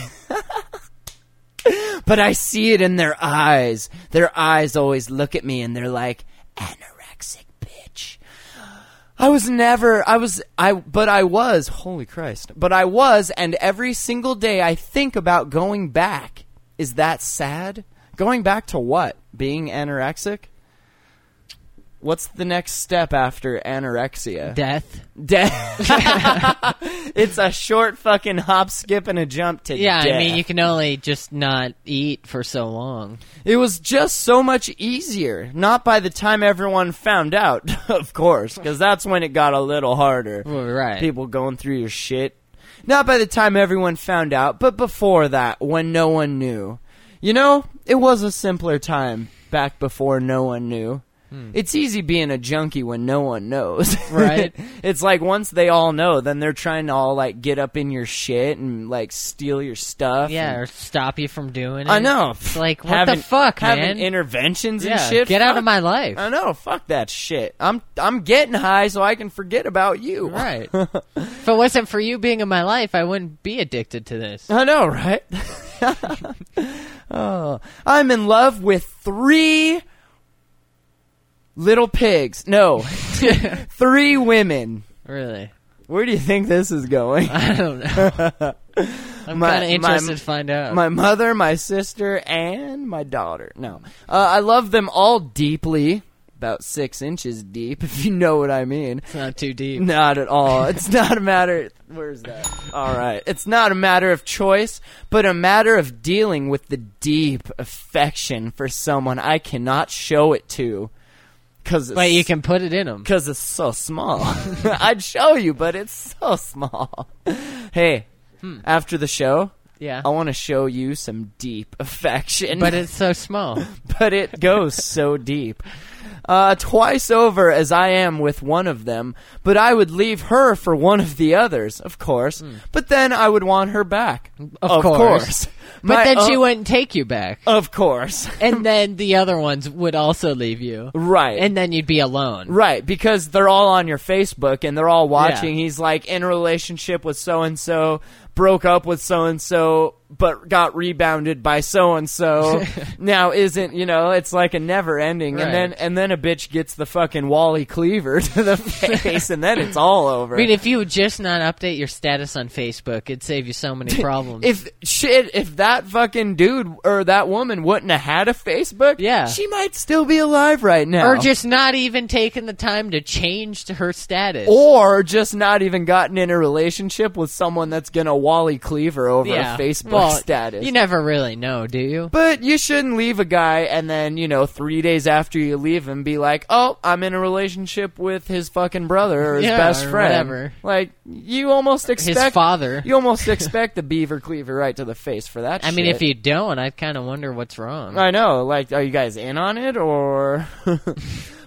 But I see it in their eyes. Their eyes always look at me and they're like, anorexic bitch. I was never, I was, I, but I was, holy Christ. But I was, and every single day I think about going back. Is that sad? Going back to what? Being anorexic? What's the next step after anorexia? Death. Death. It's a short fucking hop, skip, and a jump to Yeah, death. I mean, you can only just not eat for so long. It was just so much easier. Not by the time everyone found out, of course, because that's when it got a little harder. Well, right. People going through your shit. Not by the time everyone found out, but before that, when no one knew. You know, it was a simpler time back before no one knew. Hmm. It's easy being a junkie when no one knows. Right. It's like once they all know, then they're trying to all like get up in your shit and like steal your stuff. Yeah, and- or stop you from doing it. I know. It's like, what Having- the fuck, having man? interventions and Yeah, shit. get out Fuck- of my life. I know. Fuck that shit. I'm I'm getting high so I can forget about you. Right. If it wasn't for you being in my life, I wouldn't be addicted to this. I know, right? Oh, I'm in love with three little pigs. No, three women. Really? Where do you think this is going? I don't know. I'm My- kind of interested my- to find out. My mother, my sister, and my daughter. No, uh, I love them all deeply. About six inches deep, if you know what I mean. It's not too deep. Not at all. It's not a matter... Where's that? All right. It's not a matter of choice, but a matter of dealing with the deep affection for someone I cannot show it to. Cause But you can put it in them. Because it's so small. I'd show you, but it's so small. Hey, Hmm. after the show... Yeah. I want to show you some deep affection. But it's so small. But it goes so deep. Uh, twice over as I am with one of them, but I would leave her for one of the others, of course. Mm. But then I would want her back. Of, of course. course. But My, then she uh, wouldn't take you back. Of course. And then the other ones would also leave you. Right. And then you'd be alone. Right, because they're all on your Facebook and they're all watching. Yeah. He's like in a relationship with so-and-so, broke up with so-and-so, but got rebounded by so-and-so. Now isn't, you know, it's like a never ending. Right. And then and then a bitch gets the fucking Wally Cleaver to the face and then it's all over. I mean, if you would just not update your status on Facebook, it'd save you so many problems. If shit, if that fucking dude or that woman wouldn't have had a Facebook, Yeah. she might still be alive right now. Or just not even taking the time to change to her status. Or just not even gotten in a relationship with someone that's gonna Wally Cleaver over Yeah. a Facebook well, status. You never really know, do you? But you shouldn't leave a guy and then, you know, three days after you leave him be like, oh, I'm in a relationship with his fucking brother or his Yeah, best or friend. whatever. Like, you almost expect... His father. You almost expect the beaver cleaver right to the face for that I shit. mean, if you don't, I kind of wonder what's wrong. I know. Like, are you guys in on it or...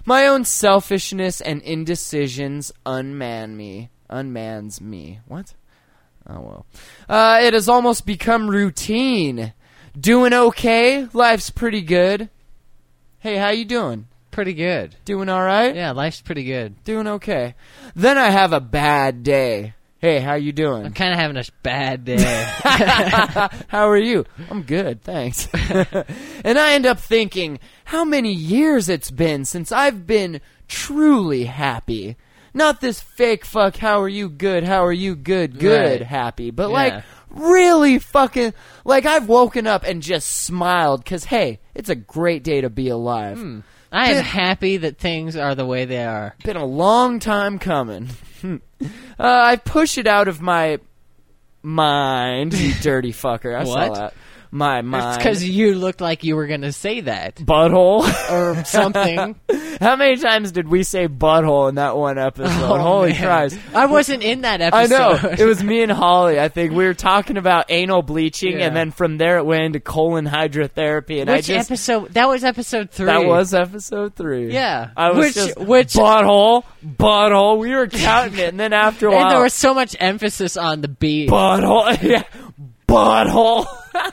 My own selfishness and indecisions unman me. Unmans me. What? Oh, well. Uh, it has almost become routine. Doing okay? Life's pretty good. Hey, how you doing? Pretty good. Doing all right? Yeah, life's pretty good. Doing okay. Then I have a bad day. Hey, how you doing? I'm kind of having a bad day. How are you? I'm good, thanks. And I end up thinking, how many years it's been since I've been truly happy. Not this fake fuck, how are you good, how are you good, good Right. happy. But Yeah. like, really fucking, like I've woken up and just smiled because, hey, it's a great day to be alive. Hmm. I am Been- happy that things are the way they are. Been a long time coming. uh, I push it out of my mind, you dirty fucker. I What? saw that. My It's mind. because you looked like you were going to say that. Butthole. Or something. How many times did we say butthole in that one episode? Oh, Holy man. Christ. I wasn't in that I episode. know. It was me and Holly. I think we were talking about anal bleaching, Yeah. and then from there it went into colon hydrotherapy. And Which I just, episode? That was episode three. That was episode three. Yeah. I was Which- just, which- butthole, butthole. We were counting it, and then after a while, And there was so much emphasis on the beat. butthole. Yeah, butthole.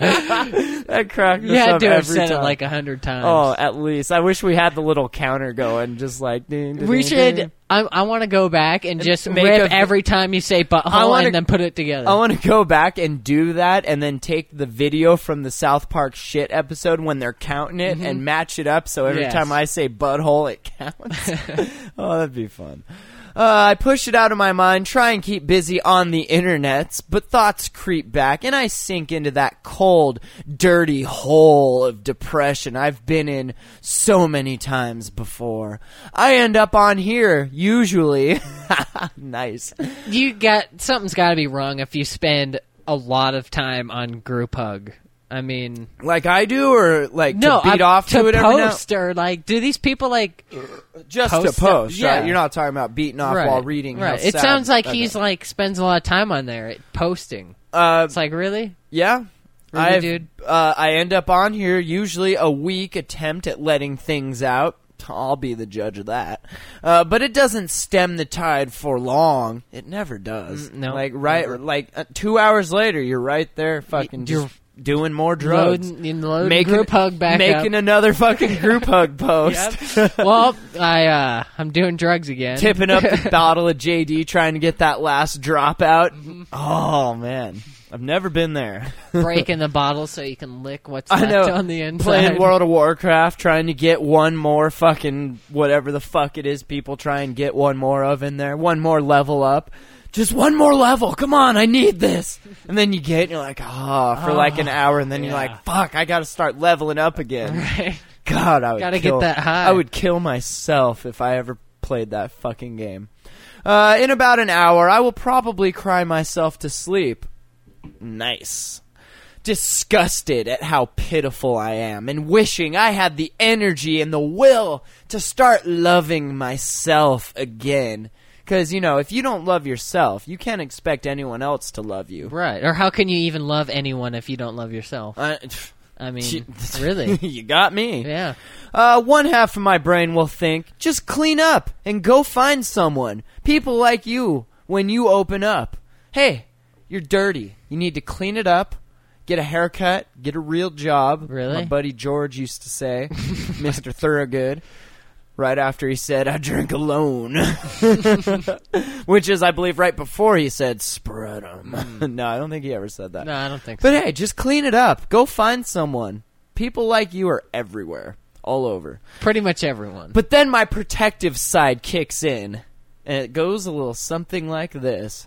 That cracked us You had up to have every said time. it like a hundred times. Oh, at least. I wish we had the little counter going, just like. Ding, ding, we ding, should. ding. I, I want to go back and just make rip a- every time you say I butthole wanna- and then put it together. I want to go back and do that, and then take the video from the South Park shit episode when they're counting it, and match it up. So every Yes. time I say butthole, it counts. Oh, that'd be fun. Uh, I push it out of my mind, try and keep busy on the internets, but thoughts creep back, and I sink into that cold, dirty hole of depression I've been in so many times before. I end up on here, usually. Nice. You got something's got to be wrong if you spend a lot of time on group hug. I mean, Like I do, or like no, to beat I- off to, to it every now? post or like, do these people like Just post to post, stuff? Yeah. right? You're not talking about beating off right, while reading. how Right. It sad- sounds like okay. he's like spends a lot of time on there posting. Uh, It's like really, yeah. Really, I've- dude? Uh, I end up on here usually a week attempt at letting things out. I'll be the judge of that. Uh, but it doesn't stem the tide for long. It never does. Mm, no, Like right, never. like uh, two hours later, you're right there, fucking You're just doing more drugs. loading, loading Making- group hug back making up. another fucking group hug post. Yep. Well, I uh, I'm doing drugs again. Tipping up the bottle of J D, trying to get that last drop out. Mm-hmm. Oh man, I've never been there. breaking the bottle so you can lick what's I left know. on the inside. Playing World of Warcraft, trying to get one more fucking whatever the fuck it is people try and get one more of in there, one more level up. Just one more level. Come on, I need this. And then you get, and you're like, ah, oh, for like an hour, and then yeah. you're like, fuck, I got to start leveling up again. Right. God, I would Gotta kill, get that high. I would kill myself if I ever played that fucking game. Uh, in about an hour, I will probably cry myself to sleep. Nice. Disgusted at how pitiful I am, and wishing I had the energy and the will to start loving myself again. Because, you know, if you don't love yourself, you can't expect anyone else to love you. Right. Or how can you even love anyone if you don't love yourself? Uh, I mean, really? You got me. Yeah. Uh, one half of my brain will think, just clean up and go find someone. People like you when you open up. Hey, you're dirty. You need to clean it up, get a haircut, get a real job. Really? My buddy George used to say, Mister Thorogood, right after he said, I drink alone. Which is, I believe, right before he said, spread 'em. No, I don't think he ever said that. No, I don't think so. But hey, just clean it up. Go find someone. People like you are everywhere. All over. Pretty much everyone. But then my protective side kicks in, and it goes a little something like this.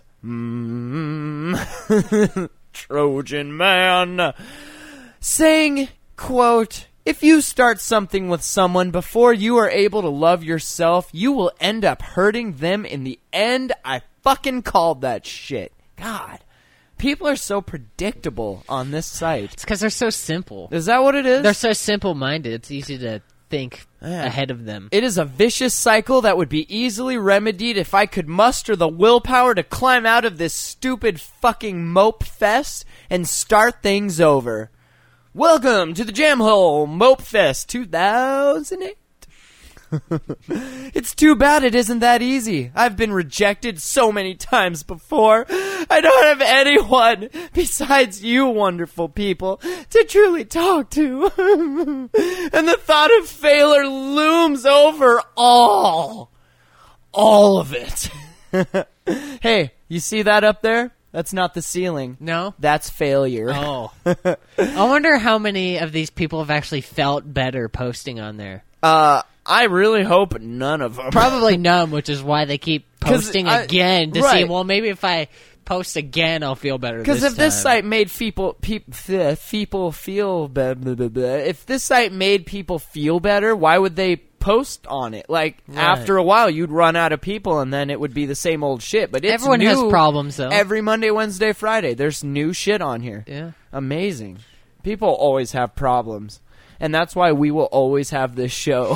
Mm, Trojan man. Saying, quote, if you start something with someone before you are able to love yourself, you will end up hurting them in the end. I fucking called that shit. God. People are so predictable on this site. It's because they're so simple. Is that what it is? They're so simple-minded. It's easy to think Yeah. ahead of them. It is a vicious cycle that would be easily remedied if I could muster the willpower to climb out of this stupid fucking mope fest and start things over. Welcome to the Jam Hole Mope Fest two thousand eight. It's too bad it isn't that easy. I've been rejected so many times before. I don't have anyone besides you wonderful people to truly talk to. And the thought of failure looms over all. All of it. Hey, you see that up there? That's not the ceiling. No? That's failure. Oh. I wonder how many of these people have actually felt better posting on there. Uh, I really hope none of them. Probably none, which is why they keep posting I, again to right. see, well, maybe if I post again, I'll feel better Because this if this time. site made people, peop, th- people feel blah, blah, blah, blah. If this site made people feel better, why would they post on it? Like, Right. after a while, you'd run out of people, and then it would be the same old shit. But it's Everyone new has problems, though. Every Monday, Wednesday, Friday, there's new shit on here. Yeah. Amazing. People always have problems. And that's why we will always have this show.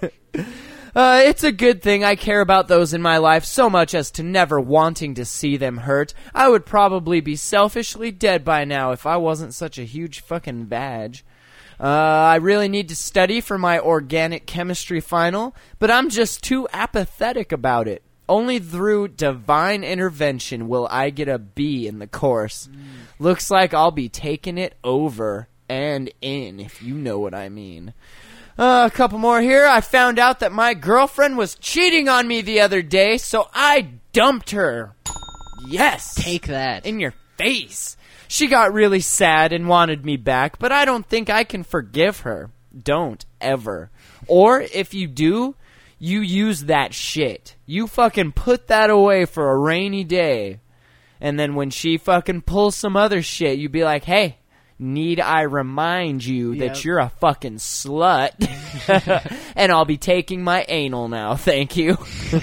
Uh, it's a good thing I care about those in my life so much as to never wanting to see them hurt. I would probably be selfishly dead by now if I wasn't such a huge fucking badge. Uh, I really need to study for my organic chemistry final, but I'm just too apathetic about it. Only through divine intervention will I get a B in the course. Mm. Looks like I'll be taking it over and in, if you know what I mean. Uh, a couple more here. I found out that my girlfriend was cheating on me the other day, so I dumped her. Yes. Take that. In your face. She got really sad and wanted me back, but I don't think I can forgive her. Don't ever. Or if you do, you use that shit. You fucking put that away for a rainy day. And then when she fucking pulls some other shit, you be like, hey, need I remind you Yep. that you're a fucking slut? And I'll be taking my anal now, thank you.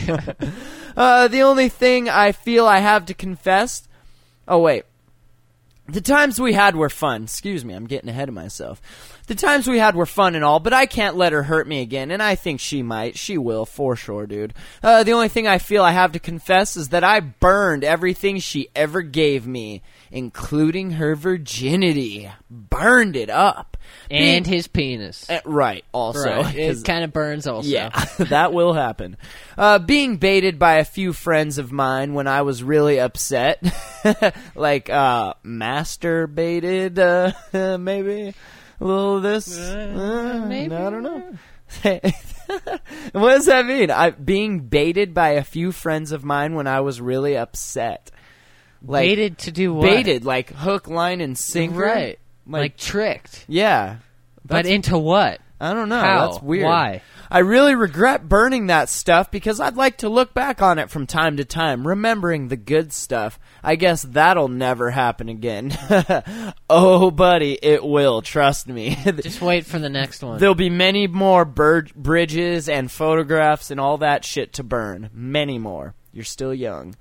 uh, the only thing I feel I have to confess... Oh, wait. The times we had were fun. Excuse me, I'm getting ahead of myself. The times we had were fun and all, but I can't let her hurt me again, and I think she might. She will, for sure, dude. Uh, the only thing I feel I have to confess is that I burned everything she ever gave me, including her virginity. Burned it up. And Being, his penis. uh, right, also. Right. It kind of burns also. Yeah, that will happen. Uh, being baited by a few friends of mine when I was really upset. Like, uh, masturbated, uh, maybe? A little of this? Uh, Uh, maybe. I don't know. What does that mean? I being baited by a few friends of mine when I was really upset. Like, Baited to do what? Baited, like hook, line, and sinker. Right. Like, Like, tricked. yeah. But That's- into what? I don't know. How? That's weird. Why? I really regret burning that stuff because I'd like to look back on it from time to time, remembering the good stuff. I guess that'll never happen again. Oh, buddy, it will. Trust me. Just wait for the next one. There'll be many more bird bridges and photographs and all that shit to burn. Many more. You're still young.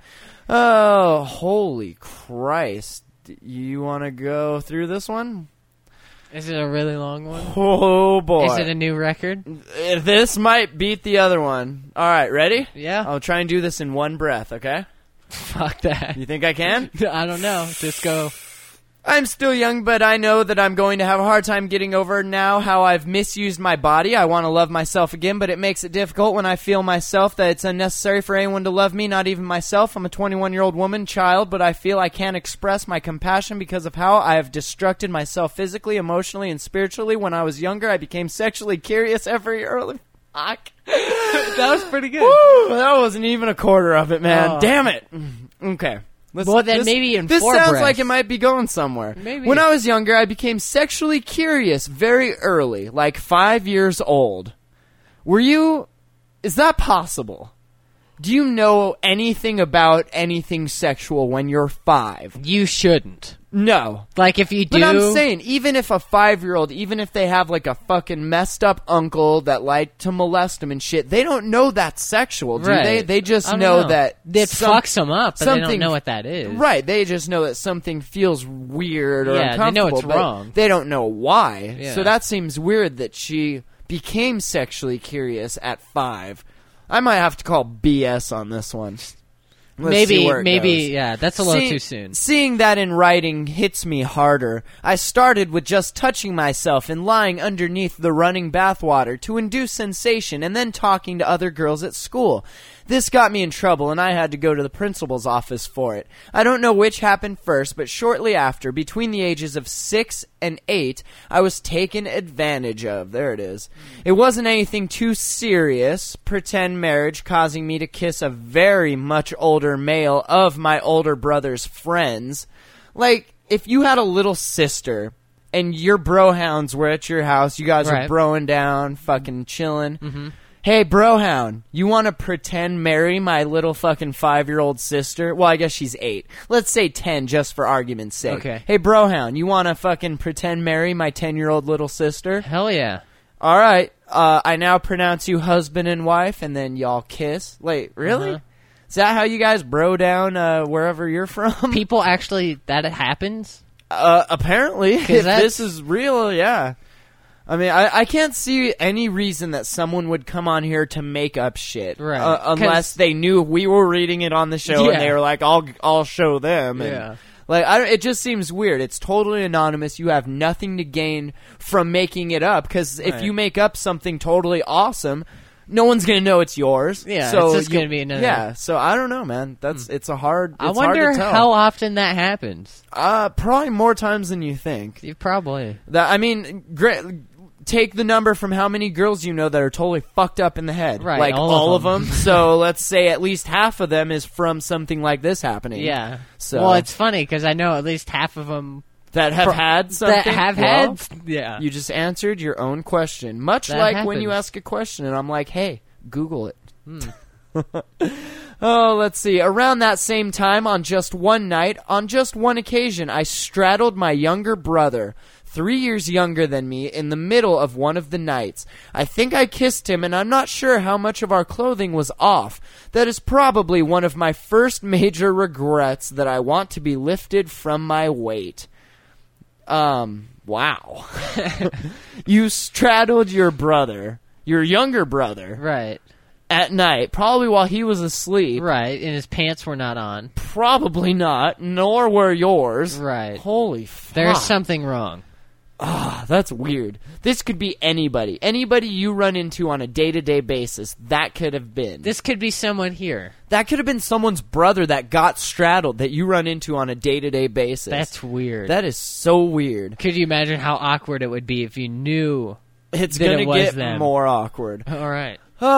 Oh, holy Christ. You want to go through this one? Is it a really long one? Oh, boy. Is it a new record? Uh, This might beat the other one. All right, ready? Yeah. I'll try and do this in one breath, okay? Fuck that. You think I can? I don't know. Just go. I'm still young, but I know that I'm going to have a hard time getting over now how I've misused my body. I want to love myself again, but it makes it difficult when I feel myself that it's unnecessary for anyone to love me, not even myself. I'm a twenty-one-year-old woman, child, but I feel I can't express my compassion because of how I have destructed myself physically, emotionally, and spiritually. When I was younger, I became sexually curious every early... Fuck. That was pretty good. Woo, that wasn't even a quarter of it, man. Oh. Damn it. Okay. Let's, Well, then this, maybe in This four sounds breaths. like it might be going somewhere. Maybe. When I was younger, I became sexually curious very early, like five years old. Were you... Is that possible? Do you know anything about anything sexual when you're five? You shouldn't. No. Like, if you do... But I'm saying, even if a five-year-old, even if they have, like, a fucking messed-up uncle that liked to molest them and shit, they don't know that's sexual, do Right. they? They just I don't know, know. that... It some- fucks them up, but they don't something- know what that is. Right, they just know that something feels weird or Yeah, they know uncomfortable. it's but wrong. They don't know why. Yeah. So that seems weird that she became sexually curious at five. I might have to call B S on this one. Let's maybe, see where it maybe, goes. yeah, that's a little See- too soon. Seeing that in writing hits me harder. I started with just touching myself and lying underneath the running bathwater to induce sensation and then talking to other girls at school. This got me in trouble, and I had to go to the principal's office for it. I don't know which happened first, but shortly after, between the ages of six and eight, I was taken advantage of. There it is. It wasn't anything too serious, pretend marriage causing me to kiss a very much older male of my older brother's friends. Like, if you had a little sister and your brohounds were at your house, you guys Right. were broing down, fucking chilling. Mm-hmm. Hey, brohound, you want to pretend marry my little fucking five-year-old sister? Well, I guess she's eight. Let's say ten, just for argument's sake. Okay. Hey, brohound, you want to fucking pretend marry my ten-year-old little sister? Hell yeah. All right. Uh, I now pronounce you husband and wife, and then y'all kiss. Wait, really? Uh-huh. Is that how you guys bro down uh, wherever you're from? People actually, that happens? Uh, apparently, if that's- this is real, yeah. I mean, I, I can't see any reason that someone would come on here to make up shit, Right. uh, unless 'Cause- they knew we were reading it on the show Yeah. and they were like, "I'll I'll show them." And, Yeah. like, I don't, it just seems weird. It's totally anonymous. You have nothing to gain from making it up because if Right. you make up something totally awesome, no one's gonna know it's yours. Yeah, so it's just you- gonna be another- Yeah, so I don't know, man. That's it's a hard. It's I wonder hard to tell. how often that happens. Uh, probably more times than you think. You probably. That I mean, great. Take the number from how many girls you know that are totally fucked up in the head. Right, Like all all, of of them. them. So let's say at least half of them is from something like this happening. Yeah. So Well, it's funny because I know at least half of them that have pro- had something. that have Well, had. Yeah. You just answered your own question. Much That like when you happens. ask a question and I'm like, hey, Google it. Oh, let's see. Around that same time, on just one night, on just one occasion, I straddled my younger brother, three years younger than me, in the middle of one of the nights. I think I kissed him, and I'm not sure how much of our clothing was off. That is probably one of my first major regrets that I want to be lifted from my weight. Um, wow. You straddled your brother, your younger brother, Right. at night, probably while he was asleep. Right. And his pants were not on. Probably not, nor were yours. Right. Holy fuck. There's something wrong. Ah, that's weird. This could be anybody. Anybody you run into on a day-to-day basis, that could have been. This could be someone here. That could have been someone's brother that got straddled that you run into on a day-to-day basis. That's weird. That is so weird. Could you imagine how awkward it would be if you knew It's that going it to was get them? more awkward. All right.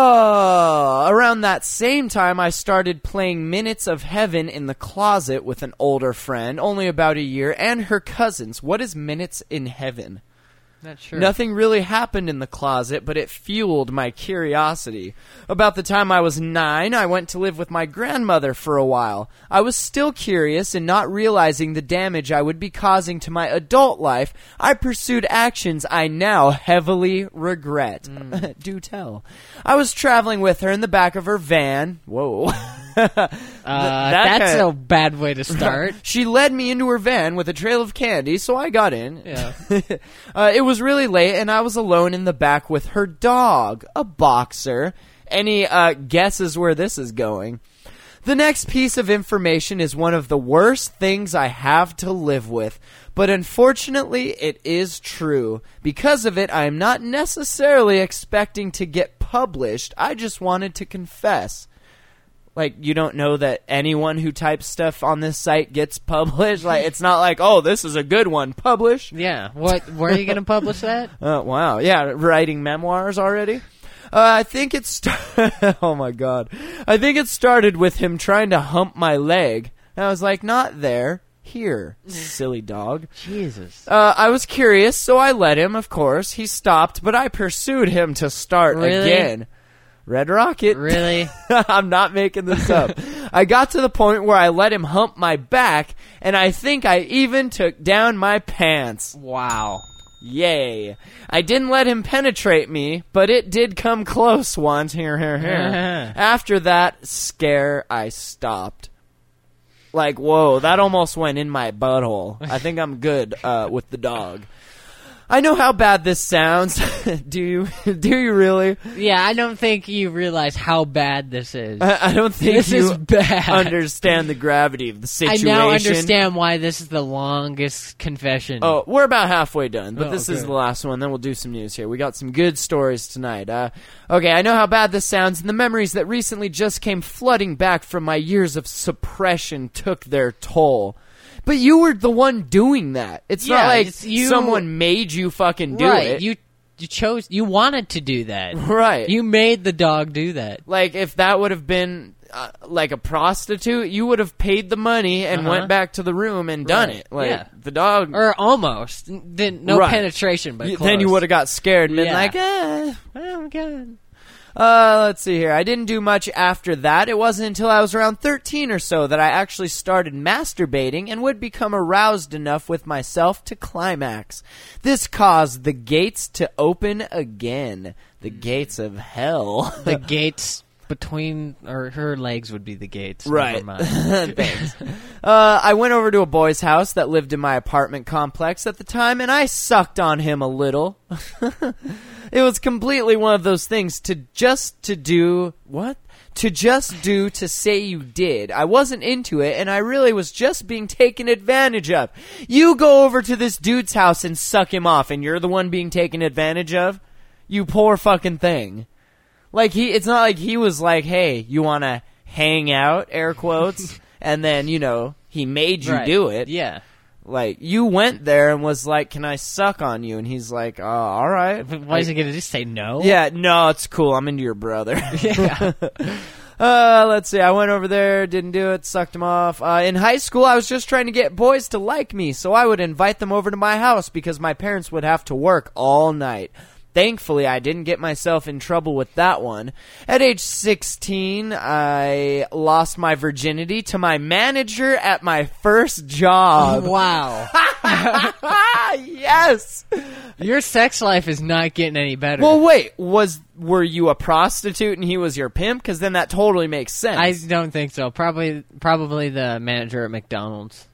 Oh, around that same time, I started playing Minutes of Heaven in the closet with an older friend, only about a year, and her cousins. What is Minutes in Heaven? Not sure. Nothing really happened in the closet, but it fueled my curiosity. About the time I was nine, I went to live with my grandmother for a while. I was still curious, and not realizing the damage I would be causing to my adult life, I pursued actions I now heavily regret. Mm. Do tell. I was traveling with her in the back of her van. Whoa. Uh, that that's kinda- a bad way to start. She led me into her van with a trail of candy, so I got in. Yeah. uh, it was really late, and I was alone in the back with her dog, a boxer. Any uh, guesses where this is going? The next piece of information is one of the worst things I have to live with, but unfortunately it is true. Because of it, I am not necessarily expecting to get published. I just wanted to confess. Like, you don't know that anyone who types stuff on this site gets published? Like, it's not like, oh, this is a good one, publish. Yeah. What? Where are you going to publish that? Oh, wow. Yeah, writing memoirs already? Uh, I think it st- Oh, my God. I think it started with him trying to hump my leg. And I was like, not there. Here, silly dog. Jesus. Uh, I was curious, so I let him, of course. He stopped, but I pursued him to start Really? again. Red Rocket. Really? I'm not making this up. I got to the point where I let him hump my back, and I think I even took down my pants. Wow. Yay. I didn't let him penetrate me, but it did come close once. Here, here, here. After that scare, I stopped. Like, whoa, that almost went in my butthole. I think I'm good uh, with the dog. I know how bad this sounds. do you? Do you really? Yeah, I don't think you realize how bad this is. I, I don't think this you is bad. understand the gravity of the situation. I now understand why this is the longest confession. Oh, we're about halfway done, but Oh, this okay. is the last one. Then we'll do some news here. We got some good stories tonight. Uh, okay, I know how bad this sounds, and the memories that recently just came flooding back from my years of suppression took their toll. But you were the one doing that. It's Yeah, not like it's you- someone made you fucking do right. it. You you chose. You wanted to do that. Right. You made the dog do that. Like, if that would have been uh, like a prostitute, you would have paid the money and Uh-huh. went back to the room and done Right. it. Like, Yeah. the dog... Or almost. Then no Right. penetration, but You- close. then you would have got scared and been Yeah. like, eh. Oh, God. Uh, let's see here. I didn't do much after that. It wasn't until I was around thirteen or so that I actually started masturbating and would become aroused enough with myself to climax. This caused the gates to open again. The gates of hell. The gates between or her legs would be the gates. Right. Never mind. Thanks. Uh, I went over to a boy's house that lived in my apartment complex at the time, and I sucked on him a little. It was completely one of those things to just to do what? To just do to say you did. I wasn't into it, and I really was just being taken advantage of. You go over to this dude's house and suck him off, and you're the one being taken advantage of? You poor fucking thing. Like, he, it's not like he was like, hey, you want to hang out, air quotes, and then, you know, he made you Right. do it. Yeah. Like, you went there and was like, can I suck on you? And he's like, oh, all right. Why is he going to just say no? Yeah, no, it's cool. I'm into your brother. Yeah. uh, let's see. I went over there, didn't do it, sucked him off. Uh, in high school, I was just trying to get boys to like me, so I would invite them over to my house because my parents would have to work all night. Thankfully, I didn't get myself in trouble with that one. At age sixteen, I lost my virginity to my manager at my first job. Wow. Yes! Your sex life is not getting any better. Well, wait, was were you a prostitute and he was your pimp? Because then that totally makes sense. I don't think so. Probably, probably the manager at McDonald's.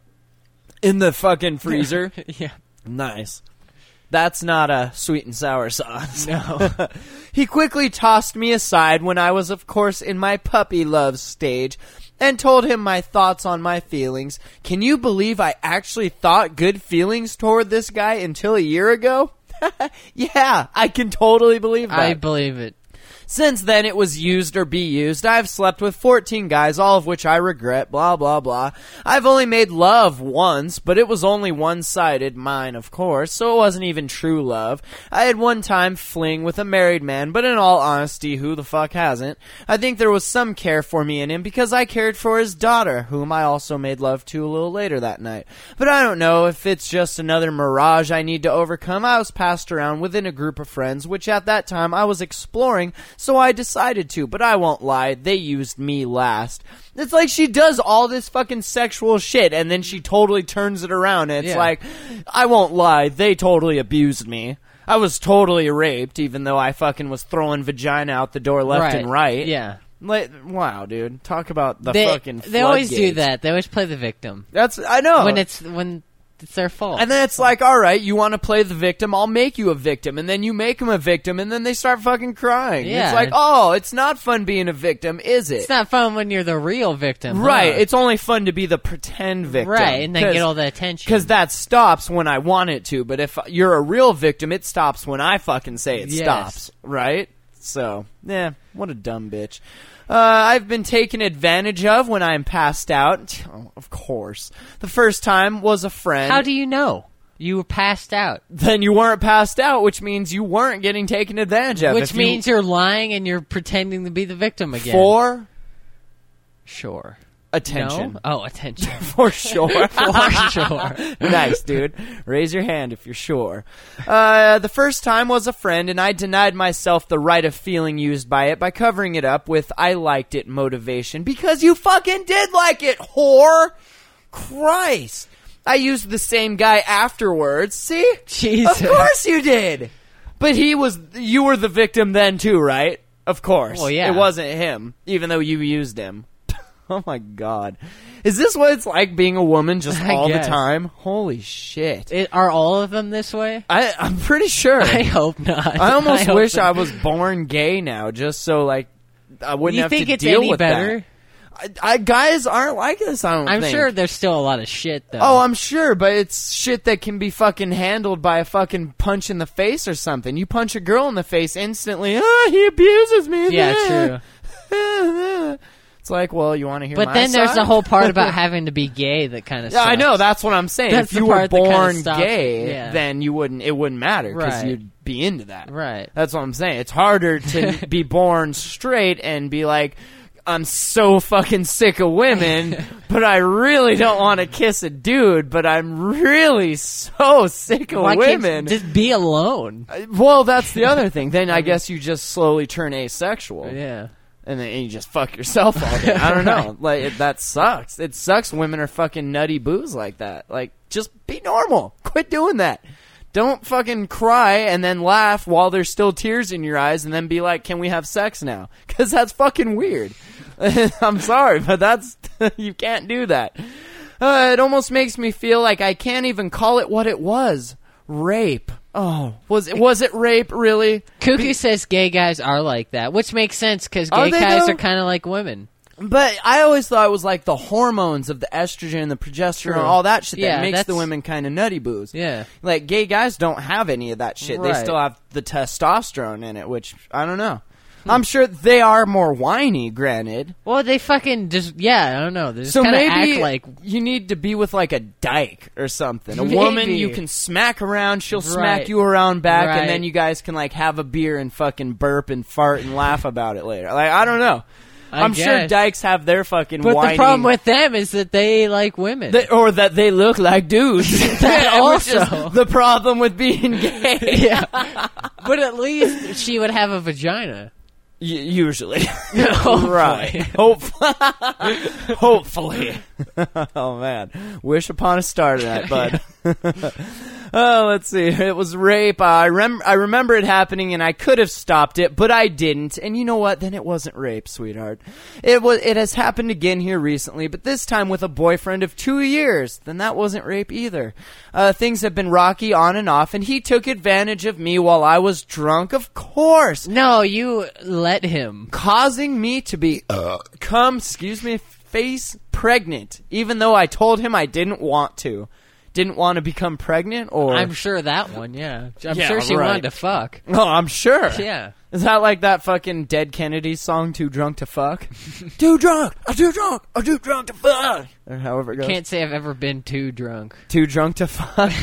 In the fucking freezer? Yeah. Nice. That's not a sweet and sour sauce. No. He quickly tossed me aside when I was, of course, in my puppy love stage and told him my thoughts on my feelings. Can you believe I actually thought good feelings toward this guy until a year ago? Yeah, I can totally believe that. I believe it. Since then, it was used or be used. I've slept with fourteen guys, all of which I regret, blah, blah, blah. I've only made love once, but it was only one-sided, mine, of course, so it wasn't even true love. I had one time fling with a married man, but in all honesty, who the fuck hasn't? I think there was some care for me in him because I cared for his daughter, whom I also made love to a little later that night. But I don't know if it's just another mirage I need to overcome. I was passed around within a group of friends, which at that time I was exploring, so I decided to, but I won't lie, they used me last. It's like she does all this fucking sexual shit, and then she totally turns it around, and it's Yeah. like, I won't lie, they totally abused me. I was totally raped, even though I fucking was throwing vagina out the door left Right. and right. Yeah. Like, wow, dude. Talk about the They, fucking they always do floodgates. that. They always play the victim. That's, I know. When it's, when it's their fault. And then it's like, all right, you want to play the victim, I'll make you a victim. And then you make them a victim, and then they start fucking crying. Yeah. It's like, oh, it's not fun being a victim, is it? It's not fun when you're the real victim. Right. huh? It's only fun to be the pretend victim. Right, and then get all the attention. Because that stops when I want it to. But if you're a real victim, it stops when I fucking say it Yes. stops. Right? So, yeah, what a dumb bitch. Uh, I've been taken advantage of when I'm passed out. Oh, of course. The first time was a friend. How do you know? You were passed out. Then you weren't passed out, which means you weren't getting taken advantage of. Which If means you, you're lying and you're pretending to be the victim again. for Sure. attention. No? Oh, attention. For sure. For sure. Nice, dude. Raise your hand if you're sure. Uh, the first time was a friend, and I denied myself the right of feeling used by it by covering it up with I liked it motivation. Because you fucking did like it, whore! Christ. I used the same guy afterwards. See? Jesus. Of course you did! But he was, you were the victim then too, right? Of course. Well, yeah. It wasn't him, even though you used him. Oh my god. Is this what it's like being a woman just I all guess. the time? Holy shit. It, are all of them this way? I, I'm pretty sure. I hope not. I almost hope wish that- I was born gay now, just so like I wouldn't You have think to it's deal any with better? that. I, I, guys aren't like this, I don't I'm think. sure there's still a lot of shit, though. Oh, I'm sure, but it's shit that can be fucking handled by a fucking punch in the face or something. You punch a girl in the face instantly, oh, he abuses me. Yeah, true. It's like, well, you want to hear But my then there's side? the whole part about having to be gay that kind of Yeah, I know, that's what I'm saying. That's if you the were part that kinda born stops gay, it, yeah. then you wouldn't it wouldn't matter because Right. you'd be into that. Right. That's what I'm saying. It's harder to be born straight and be like, I'm so fucking sick of women, but I really don't want to kiss a dude, but I'm really so sick of Why can't women. you just be alone. Well, that's the other thing. Then I guess you just slowly turn asexual. Yeah. And then you just fuck yourself all day. I don't know. Like it, that sucks. It sucks women are fucking nutty boos like that. Like just be normal. Quit doing that. Don't fucking cry and then laugh while there's still tears in your eyes and then be like, "Can we have sex now?" Cuz that's fucking weird. I'm sorry, but that's you can't do that. Uh, it almost makes me feel like I can't even call it what it was. Rape. Oh, was it was it rape really? Kooky says gay guys are like that, which makes sense because Are gay they, guys though? are kind of like women. But I always thought it was like the hormones of the estrogen, the progesterone, True. all that shit Yeah, that makes the that's- women kind of nutty boos. Yeah. Like gay guys don't have any of that shit. They Right. still have the testosterone in it, which I don't know. I'm sure they are more whiny, granted. Well, they fucking just yeah, I don't know. They just So kind of maybe act like you need to be with like a dyke or something. A Maybe. woman you can smack around, she'll smack Right. you around back, Right. and then you guys can like have a beer and fucking burp and fart and laugh about it later. Like I don't know. I I'm sure guess. dykes have their fucking But whiny. the problem with them is that they like women. That- or that they look like dudes. That Which is also. the problem with being gay. Yeah. But at least she would have a vagina. Y- usually. Hopefully. Right. Hopefully. Hopefully. Oh, man. Wish upon a star tonight, bud. Oh, let's see. It was rape. Uh, I, rem- I remember it happening, and I could have stopped it, but I didn't. And you know what? Then it wasn't rape, sweetheart. It was. It has happened again here recently, but this time with a boyfriend of two years. Then that wasn't rape either. Uh, things have been rocky on and off, and he took advantage of me while I was drunk, of course. No, you let him. Causing me to be, uh, come, excuse me, face pregnant, even though I told him I didn't want to. Didn't want to become pregnant, or I'm sure that one, yeah. I'm Yeah, sure she right. wanted to fuck. Oh, I'm sure. Yeah. Is that like that fucking Dead Kennedys song, Too Drunk to Fuck? Too drunk, I'm too drunk, I'm too drunk to fuck. Or however it goes. Can't say I've ever been too drunk. Too drunk to fuck.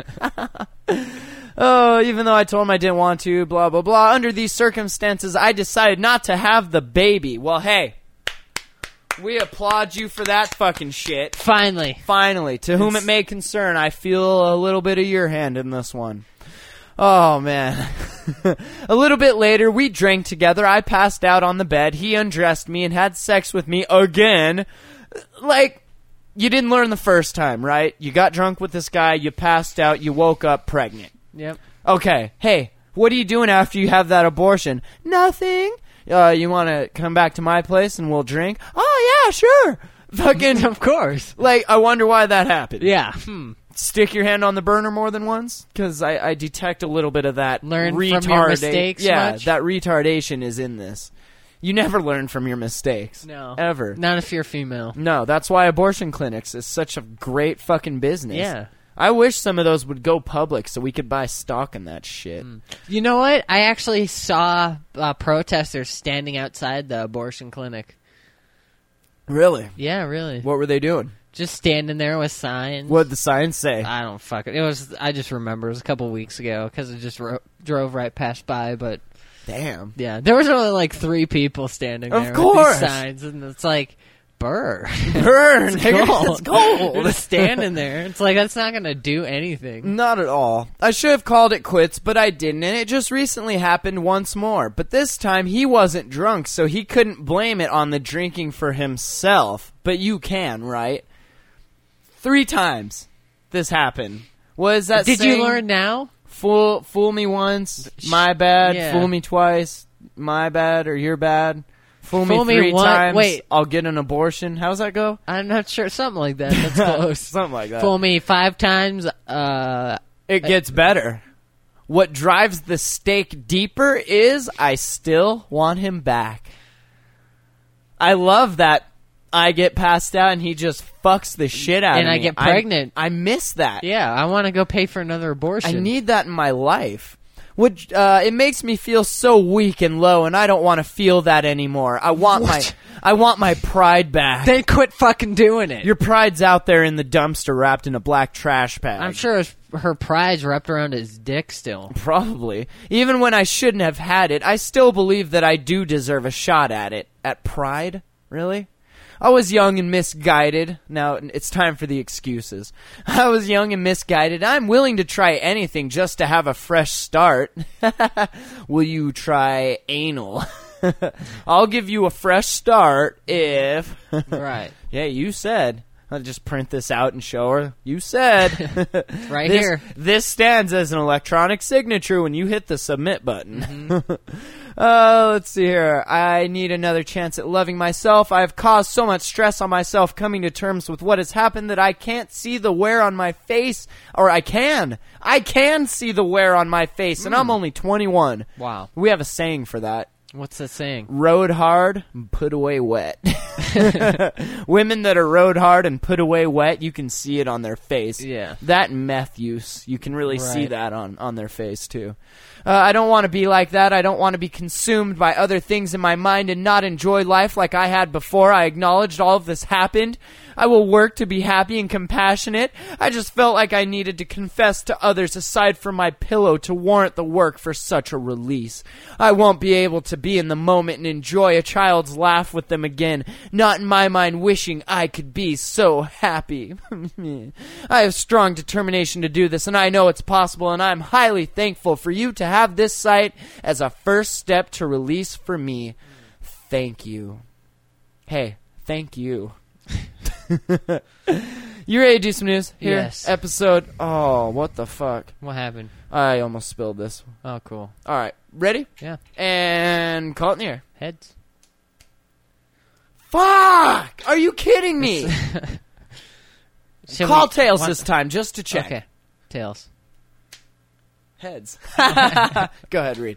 Oh, even though I told him I didn't want to, blah, blah, blah. Under these circumstances, I decided not to have the baby. Well, hey, we applaud you for that fucking shit. Finally. Finally. To whom it may concern, I feel a little bit of your hand in this one. Oh, man. A little bit later, we drank together. I passed out on the bed. He undressed me and had sex with me again. Like, you didn't learn the first time, right? You got drunk with this guy, you passed out, you woke up pregnant. Yep. Okay, hey, what are you doing after you have that abortion? Nothing. Uh, you want to come back to my place and we'll drink? Oh, yeah, sure. Fucking, Of course. like, I wonder why that happened. Yeah. Hmm. Stick your hand on the burner more than once? Because I, I detect a little bit of that Learn from your retarda- mistakes Yeah, much? that retardation is in this. You never learn from your mistakes. No. Ever. Not if you're female. No, that's why abortion clinics is such a great fucking business. Yeah. I wish some of those would go public so we could buy stock in that shit. You know what? I actually saw uh, protesters standing outside the abortion clinic. Really? Yeah, really. What were they doing? Just standing there with signs. What'd the signs say? I don't fuck it. It was. I just remember it was a couple weeks ago because it just ro- drove right past by. But Damn. yeah, there was only like three people standing Of there course. with these signs, and it's like, burr. Burn! It's nigga, cold. It's cold! They're just standing there. It's like that's not gonna do anything. Not at all. I should have called it quits, but I didn't, and it just recently happened once more. But this time, he wasn't drunk, so he couldn't blame it on the drinking for himself. But you can, right? Three times this happened. What is that Did saying? you learn now? Fool, fool me once, my bad. Yeah. Fool me twice, my bad, or your bad. Fool, Fool me me three one- times, wait. I'll get an abortion. How's that go? I'm not sure. Something like that. That's close. Something like that. Fool me five times. Uh, It gets better. What drives the stake deeper is I still want him back. I love that I get passed out and he just fucks the shit out And of me. I get pregnant. I, I miss that. yeah, I want to go pay for another abortion. I need that in my life. Which, uh, it makes me feel so weak and low, and I don't want to feel that anymore. I want What? my, I want my pride back. Then quit fucking doing it. Your pride's out there in the dumpster wrapped in a black trash bag. I'm sure his, her pride's wrapped around his dick still. Probably. Even when I shouldn't have had it, I still believe that I do deserve a shot at it. At pride? Really? I was young and misguided. Now, it's time for the excuses. I was young and misguided. I'm willing to try anything just to have a fresh start. Will you try anal? I'll give you a fresh start if... Right. Yeah, you said. I'll just print this out and show her. You said. Right this, here. This stands as an electronic signature when you hit the submit button. Mm-hmm. uh, let's see here. I need another chance at loving myself. I have caused so much stress on myself coming to terms with what has happened that I can't see the wear on my face. Or I can. I can see the wear on my face, and I'm only twenty-one. Wow. We have a saying for that. What's that saying? Rode hard, put away wet. Women that are rode hard and put away wet, you can see it on their face. Yeah. That and meth use, you can really see Right. that on, on their face, too. Uh, I don't want to be like that. I don't want to be consumed by other things in my mind and not enjoy life like I had before. I acknowledged all of this happened. I will work to be happy and compassionate. I just felt like I needed to confess to others aside from my pillow to warrant the work for such a release. I won't be able to be in the moment and enjoy a child's laugh with them again, not in my mind wishing I could be so happy. I have strong determination to do this, and I know it's possible, and I'm highly thankful for you to have this site as a first step to release for me. Thank you. Hey, thank you. You ready to do some news here? Yes. Episode. Oh, what the fuck? What happened? I almost spilled this. Oh, cool. All right, ready? Yeah. And call it in the air. Heads. Fuck! Are you kidding me? Shall Call we- tails what- this time just to check. Okay. Tails. Heads. Go ahead, read.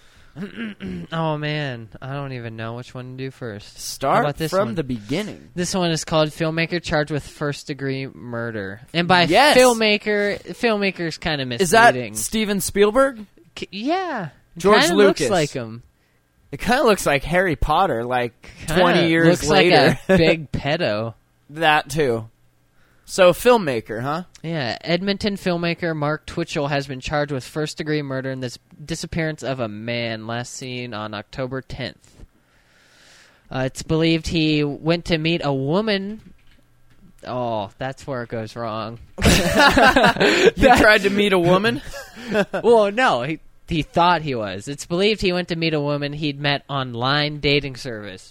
Oh, man. I don't even know which one to do first. How Start about this from one? the beginning. This one is called Filmmaker Charged with First-Degree Murder. And by Yes. filmmaker, filmmaker's kind of Is that misleading. Steven Spielberg? K- yeah. George Kinda Lucas. looks like him. It kind of looks like Harry Potter, like Kinda twenty years looks later. like a big pedo. That too. So, filmmaker, huh? Yeah, Edmonton filmmaker Mark Twitchell has been charged with first-degree murder in this disappearance of a man last seen on October tenth. Uh, it's believed he went to meet a woman. Oh, that's where it goes wrong. You tried to meet a woman? Well, no, he he thought he was. It's believed he went to meet a woman he'd met online dating service.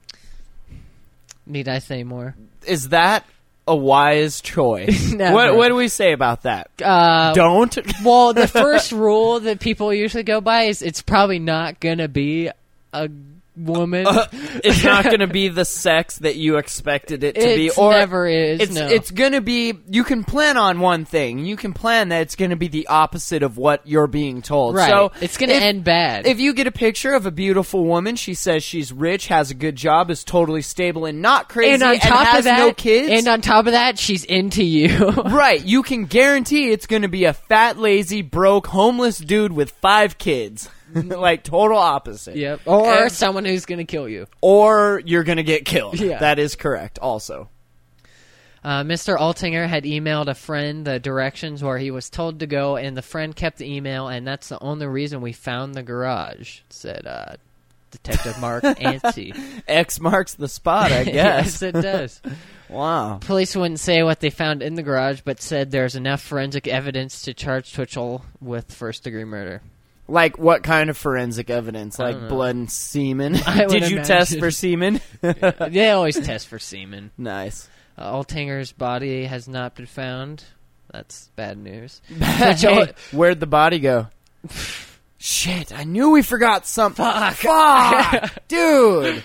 Need I say more? Is that a wise choice? Never. What What do we say about that? Uh, Don't. Well, the first rule that people usually go by is it's probably not gonna be a woman. Uh, it's not going to be the sex that you expected it to It be, or never is. It's no. it's going to be. You can plan on one thing. You can plan that it's going to be the opposite of what you're being told. Right. So It's gonna if- end bad. If you get a picture of a beautiful woman, she says she's rich, has a good job, is totally stable, and not crazy, and on top has of that, no kids. and on top of that, she's into you. Right, you can guarantee it's going to be a fat, lazy, broke, homeless dude with five kids. Like, total opposite. Yep. Or And- someone who's going to kill you. Or you're going to get killed. Yeah. That is correct, also. Uh, Mister Altinger had emailed a friend the directions where he was told to go, and the friend kept the email, and that's the only reason we found the garage, said uh, Detective Mark Anstey. X marks the spot, I guess. Yes, it does. Wow. Police wouldn't say what they found in the garage, but said there's enough forensic evidence to charge Twitchell with first-degree murder. Like, what kind of forensic evidence? I Like don't know. blood and semen? I would Did you test imagine. for semen? They always test for semen. Nice. Uh, Altinger's body has not been found. That's bad news. Hey, where'd the body go? Shit, I knew we forgot something. Fuck. Fuck. Dude.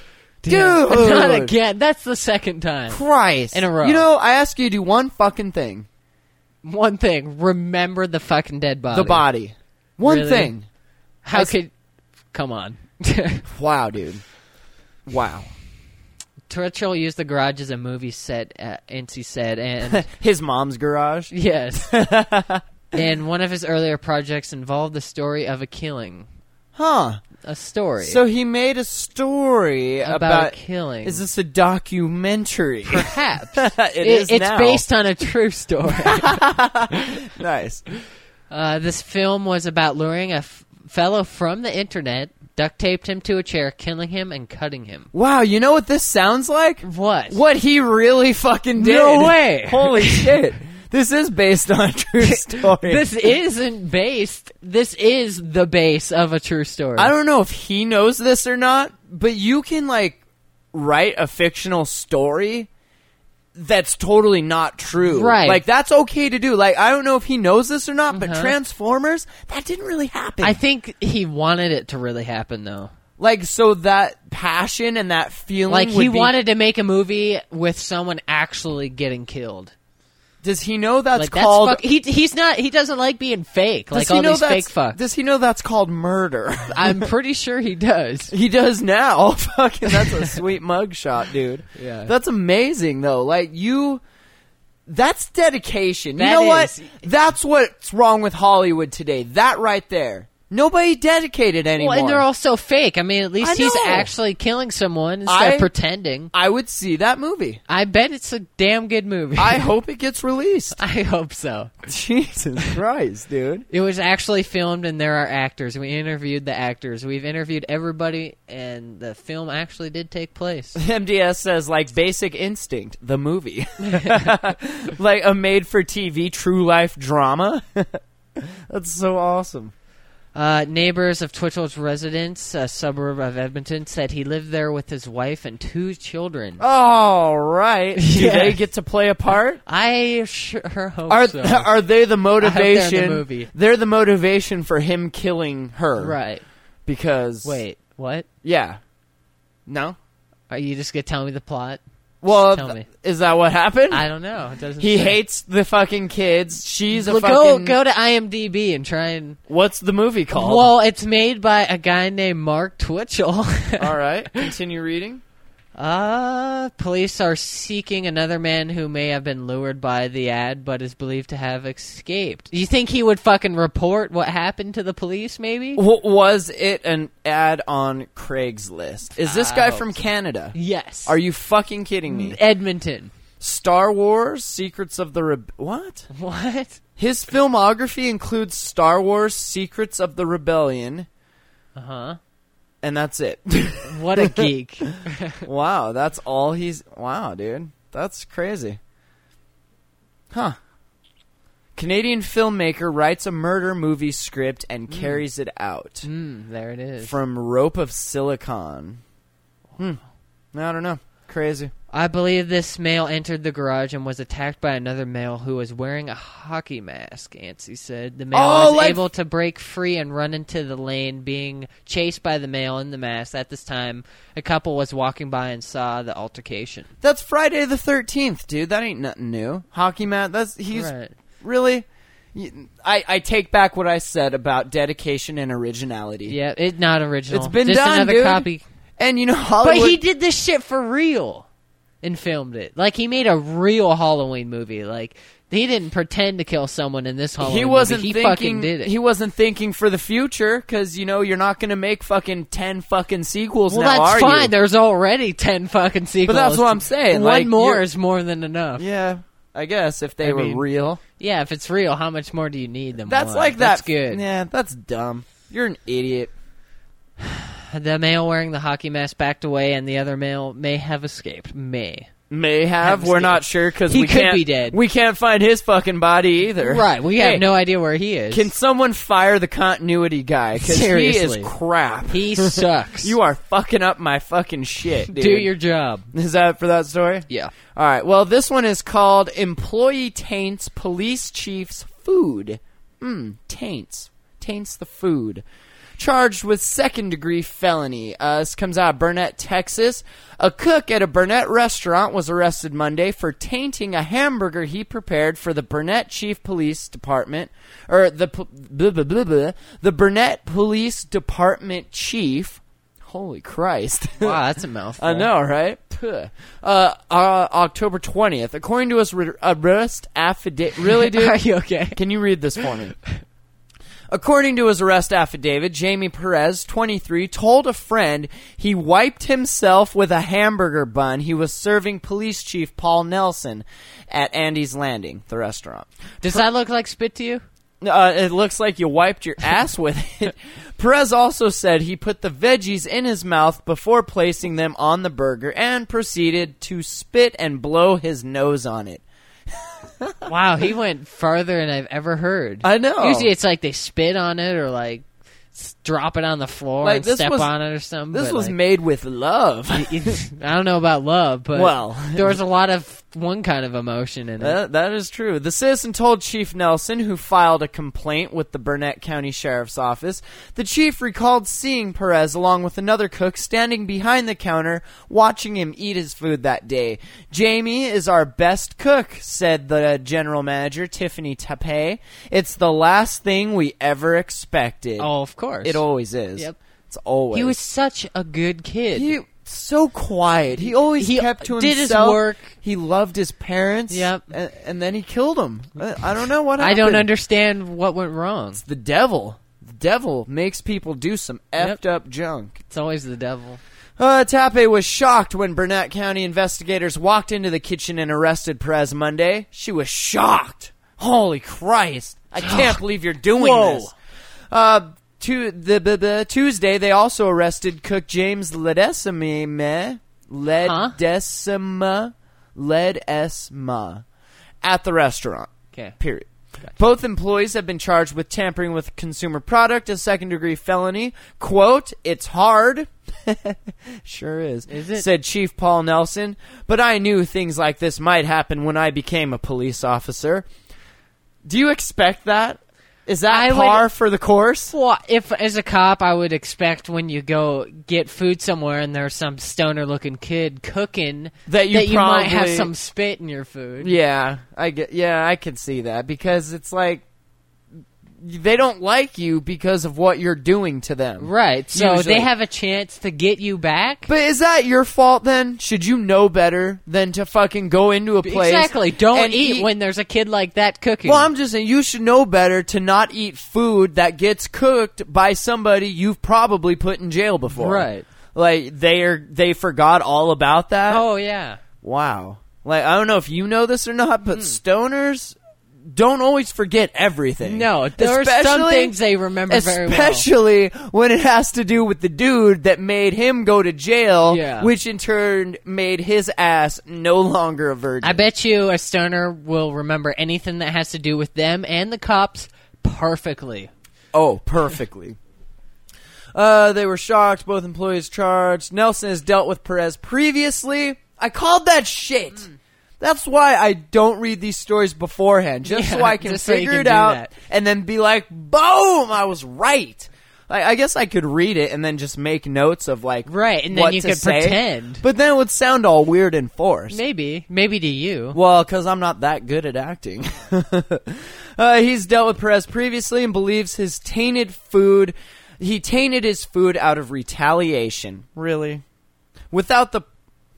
Dude! Not again. That's the second time. Christ. In a row. You know, I ask you to do one fucking thing. One thing. Remember the fucking dead body. The body. One Really? thing. How I could... s- Come on. Wow, dude. Wow. Twitchell used the garage as a movie set, uh, Nancy said, and... His mom's garage? Yes. And one of his earlier projects involved the story of a killing. Huh. A story. So he made a story About about... a killing. Is this a documentary? Perhaps. it It- is it's now. based on a true story. Nice. Uh, this film was about luring a f- fellow from the internet, duct taped him to a chair, killing him, and cutting him. Wow, you know what this sounds like? What? What he really fucking did. No way. Holy shit. This is based on a true story. This isn't based. This is the base of a true story. I don't know if he knows this or not, but you can, like, write a fictional story that's totally not true. Right. Like, that's okay to do. Like, I don't know if he knows this or not, but Uh-huh. Transformers, that didn't really happen. I think he wanted it to really happen, though. Like, so that passion and that feeling Like, would he be- wanted to make a movie with someone actually getting killed. Does he know that's like, called... That's fuck- he, he's not... He doesn't like being fake. Does Like, he all know these that's- fake fucks. Does he know that's called murder? I'm pretty sure he does. He does now. Fucking, that's a sweet mugshot, dude. Yeah. That's amazing, though. Like, you... That's dedication. That you know is. what? That's what's wrong with Hollywood today. That right there. Nobody dedicated anymore. Well, and they're all so fake. I mean, at least I he's know. actually killing someone instead I- of pretending. I would see that movie. I bet it's a damn good movie. I hope it gets released. I hope so. Jesus Christ, dude. It was actually filmed, and there are actors. We interviewed the actors. We've interviewed everybody, and the film actually did take place. M D S says, like, Basic Instinct, the movie. Like a made-for-T V true life drama. That's so awesome. Uh, neighbors of Twitchell's residence, a suburb of Edmonton, said he lived there with his wife and two children. All right. Do Yeah. they get to play a part? I sure hope Are so. are they the motivation? they're in the movie. They're the motivation for him killing her. Right. Because Wait, what? yeah. No? Are you just going to tell me the plot? Well, tell th- me. is that what happened? I don't know. It doesn't He say. hates the fucking kids. She's a Well, fucking... Go, go to IMDb and try and... What's the movie called? Well, it's made by a guy named Mark Twitchell. All right. Continue reading. Uh, police are seeking another man who may have been lured by the ad, but is believed to have escaped. You think he would fucking report what happened to the police, maybe? W- was it an ad on Craigslist? Is this I guy hope from so. Canada? Yes. Are you fucking kidding me? Edmonton. Star Wars, Secrets of the... Re- what? What? His filmography includes Star Wars, Secrets of the Rebellion, Uh-huh. and that's it. What a geek. Wow, that's all he's... Wow, dude. That's crazy. Huh. Canadian filmmaker writes a murder movie script and carries it out. Mm, there it is. From Rope of Silicon. Hmm. I don't know. Crazy. I believe this male entered the garage and was attacked by another male who was wearing a hockey mask, Antsy said. The male Oh, was like- able to break free and run into the lane, being chased by the male in the mask. At this time, a couple was walking by and saw the altercation. That's Friday the thirteenth, dude. That ain't nothing new. Hockey mat, that's... He's... Right. Really? Y- I, I take back what I said about dedication and originality. Yeah, it's not original. It's been Just done, another dude. copy. And, you know, Hollywood... But he did this shit for real and filmed it. Like, he made a real Halloween movie. Like, he didn't pretend to kill someone in this Halloween He wasn't movie. He thinking, fucking did it. He wasn't thinking for the future, because, you know, you're not going to make fucking ten fucking sequels well, now, that's are fine. you? There's already ten fucking sequels. But that's what I'm saying. One like, more you're- is more than enough. Yeah, I guess, if they I were mean, real. Yeah, if it's real, how much more do you need them? That's more? like that. That's good. Yeah, that's dumb. You're an idiot. The male wearing the hockey mask backed away, and the other male may have escaped. May. May have. Have We're escaped. not sure, because He we could can't, be dead. We can't find his fucking body either. Right, we have Hey, no idea where he is. Can someone fire the continuity guy? Because he Seriously. is crap. He sucks. You are fucking up my fucking shit, dude. Do your job. Is that for that story? Yeah. All right. Well, this one is called Employee Taints Police Chief's Food. Hmm, taints. Taints the food. charged with second-degree felony. Uh, this comes out of Burnett, Texas. A cook at a Burnett restaurant was arrested Monday for tainting a hamburger he prepared for the Burnett Chief Police Department, or the blah, blah, blah, blah, the Burnett Police Department Chief. Holy Christ! Wow, that's a mouthful. I know, right? Uh, uh, October twentieth. According to his re- arrest affidavit, really, dude? Are you okay? Can you read this for me? According to his arrest affidavit, Jamie Perez, twenty-three, told a friend he wiped himself with a hamburger bun he was serving Police Chief Paul Nelson at Andy's Landing, the restaurant. Does that look like spit to you? Uh, it looks like you wiped your ass with it. Perez also said he put the veggies in his mouth before placing them on the burger and proceeded to spit and blow his nose on it. Wow, he went farther than I've ever heard. I know. Usually it's like they spit on it or like s- drop it on the floor Like, and this step was- on it or something. This but, was like, made with love. I don't know about love, but Well. there was a lot of one kind of emotion in it. That, that is true. The citizen told Chief Nelson, who filed a complaint with the Burnett County Sheriff's Office. The chief recalled seeing Perez along with another cook standing behind the counter watching him eat his food that day. Jamie is our best cook, said the general manager, Tiffany Tape. It's the last thing we ever expected. Oh, of course. It always is. Yep. It's always. He was such a good kid. He so quiet. He always He kept to did his himself. work. He loved his parents. Yep. And, and then he killed them. I, I don't know what I happened. don't understand what went wrong. It's the devil. The devil makes people do some Yep. effed up junk. It's always the devil. Uh, Tape was shocked when Burnett County investigators walked into the kitchen and arrested Perez Monday. She was shocked. Holy Christ. I can't believe you're doing Whoa. this. Uh, to the, the, the Tuesday, they also arrested cook James Ledesma, Ledesma, Ledesma at the restaurant. Okay. Period. Both employees have been charged with tampering with consumer product, a second-degree felony. Quote, it's hard. Sure is. Is it? Said Chief Paul Nelson. But I knew things like this might happen when I became a police officer. Do you expect that? Is that I par would- for the course? Well, if as a cop, I would expect when you go get food somewhere and there's some stoner-looking kid cooking That you might have probably- some spit in your food. Yeah, I get. Yeah, I can see that because it's like they don't like you because of what you're doing to them. Right, so Usually. they have a chance to get you back. But is that your fault then? Should you know better than to fucking go into a place? Exactly. Don't and eat, when there's a kid like that cooking. Well, I'm just saying you should know better to not eat food that gets cooked by somebody you've probably put in jail before. Right. Like they are they forgot all about that. Oh, yeah. Wow. Like I don't know if you know this or not, Hmm. but stoners don't always forget everything. No, there are some Especially- things they remember very well. Especially when it has to do with the dude that made him go to jail, Yeah. which in turn made his ass no longer a virgin. I bet you a stoner will remember anything that has to do with them and the cops perfectly. Oh, perfectly. uh, they were shocked. Both employees charged. Nelson has dealt with Perez previously. I called that shit. Mm. That's why I don't read these stories beforehand, just Yeah, so I can just so you figure can it do out that. and then be like, boom, I was right. Like, I guess I could read it and then just make notes of like Right, and then what you to could say, pretend. but then it would sound all weird and forced. Maybe. Maybe to you. Well, because I'm not that good at acting. uh, he's dealt with Perez previously and believes his tainted food. He tainted his food out of retaliation. Really? Without the.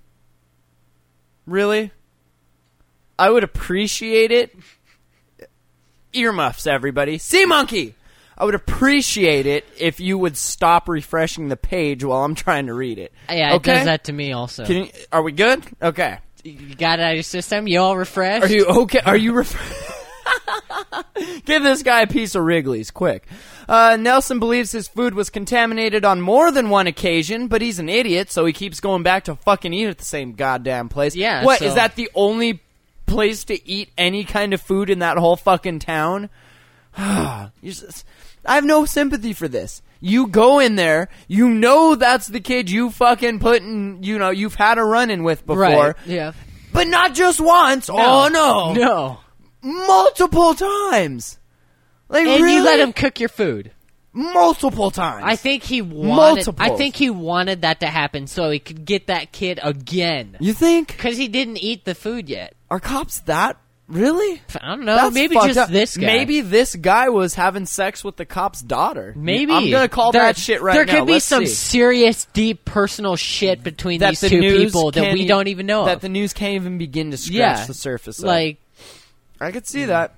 Really? I would appreciate it. Earmuffs, everybody. Sea monkey! I would appreciate it if you would stop refreshing the page while I'm trying to read it. Yeah, it okay? does that to me also. Can you, are we good? Okay. You got it out of your system? You all refreshed? Are you okay? Are you ref- Give this guy a piece of Wrigley's, quick. Uh, Nelson believes his food was contaminated on more than one occasion, but he's an idiot, so he keeps going back to fucking eat at the same goddamn place. Yeah, What, so- is that the only place to eat any kind of food in that whole fucking town? You just- I have no sympathy for this. You go in there, you know that's the kid you fucking put in, you know, you've had a run-in with before. Right, yeah. But not just once. Oh, no. No. Multiple times. Like, And really? you let him cook your food. multiple times. I think he wanted. Multiples. I think he wanted that to happen so he could get that kid again. You think? Because he didn't eat the food yet. Are cops that really? I don't know. That's maybe fucked just up. this guy. Maybe this guy was having sex with the cop's daughter. Maybe I'm gonna call there, that shit right there now. There could be Let's some see. serious, deep, personal shit between that these the two news people that can't we e- don't even know that of. the news can't even begin to scratch yeah, the surface of. Like, I could see that.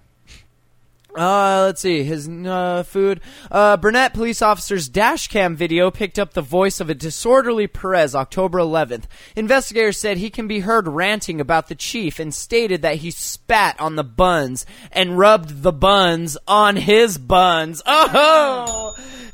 Uh, let's see. His uh, food. Uh, Burnett police officer's dash cam video picked up the voice of a disorderly Perez October eleventh. Investigators said he can be heard ranting about the chief and stated that he spat on the buns and rubbed the buns on his buns. Oh,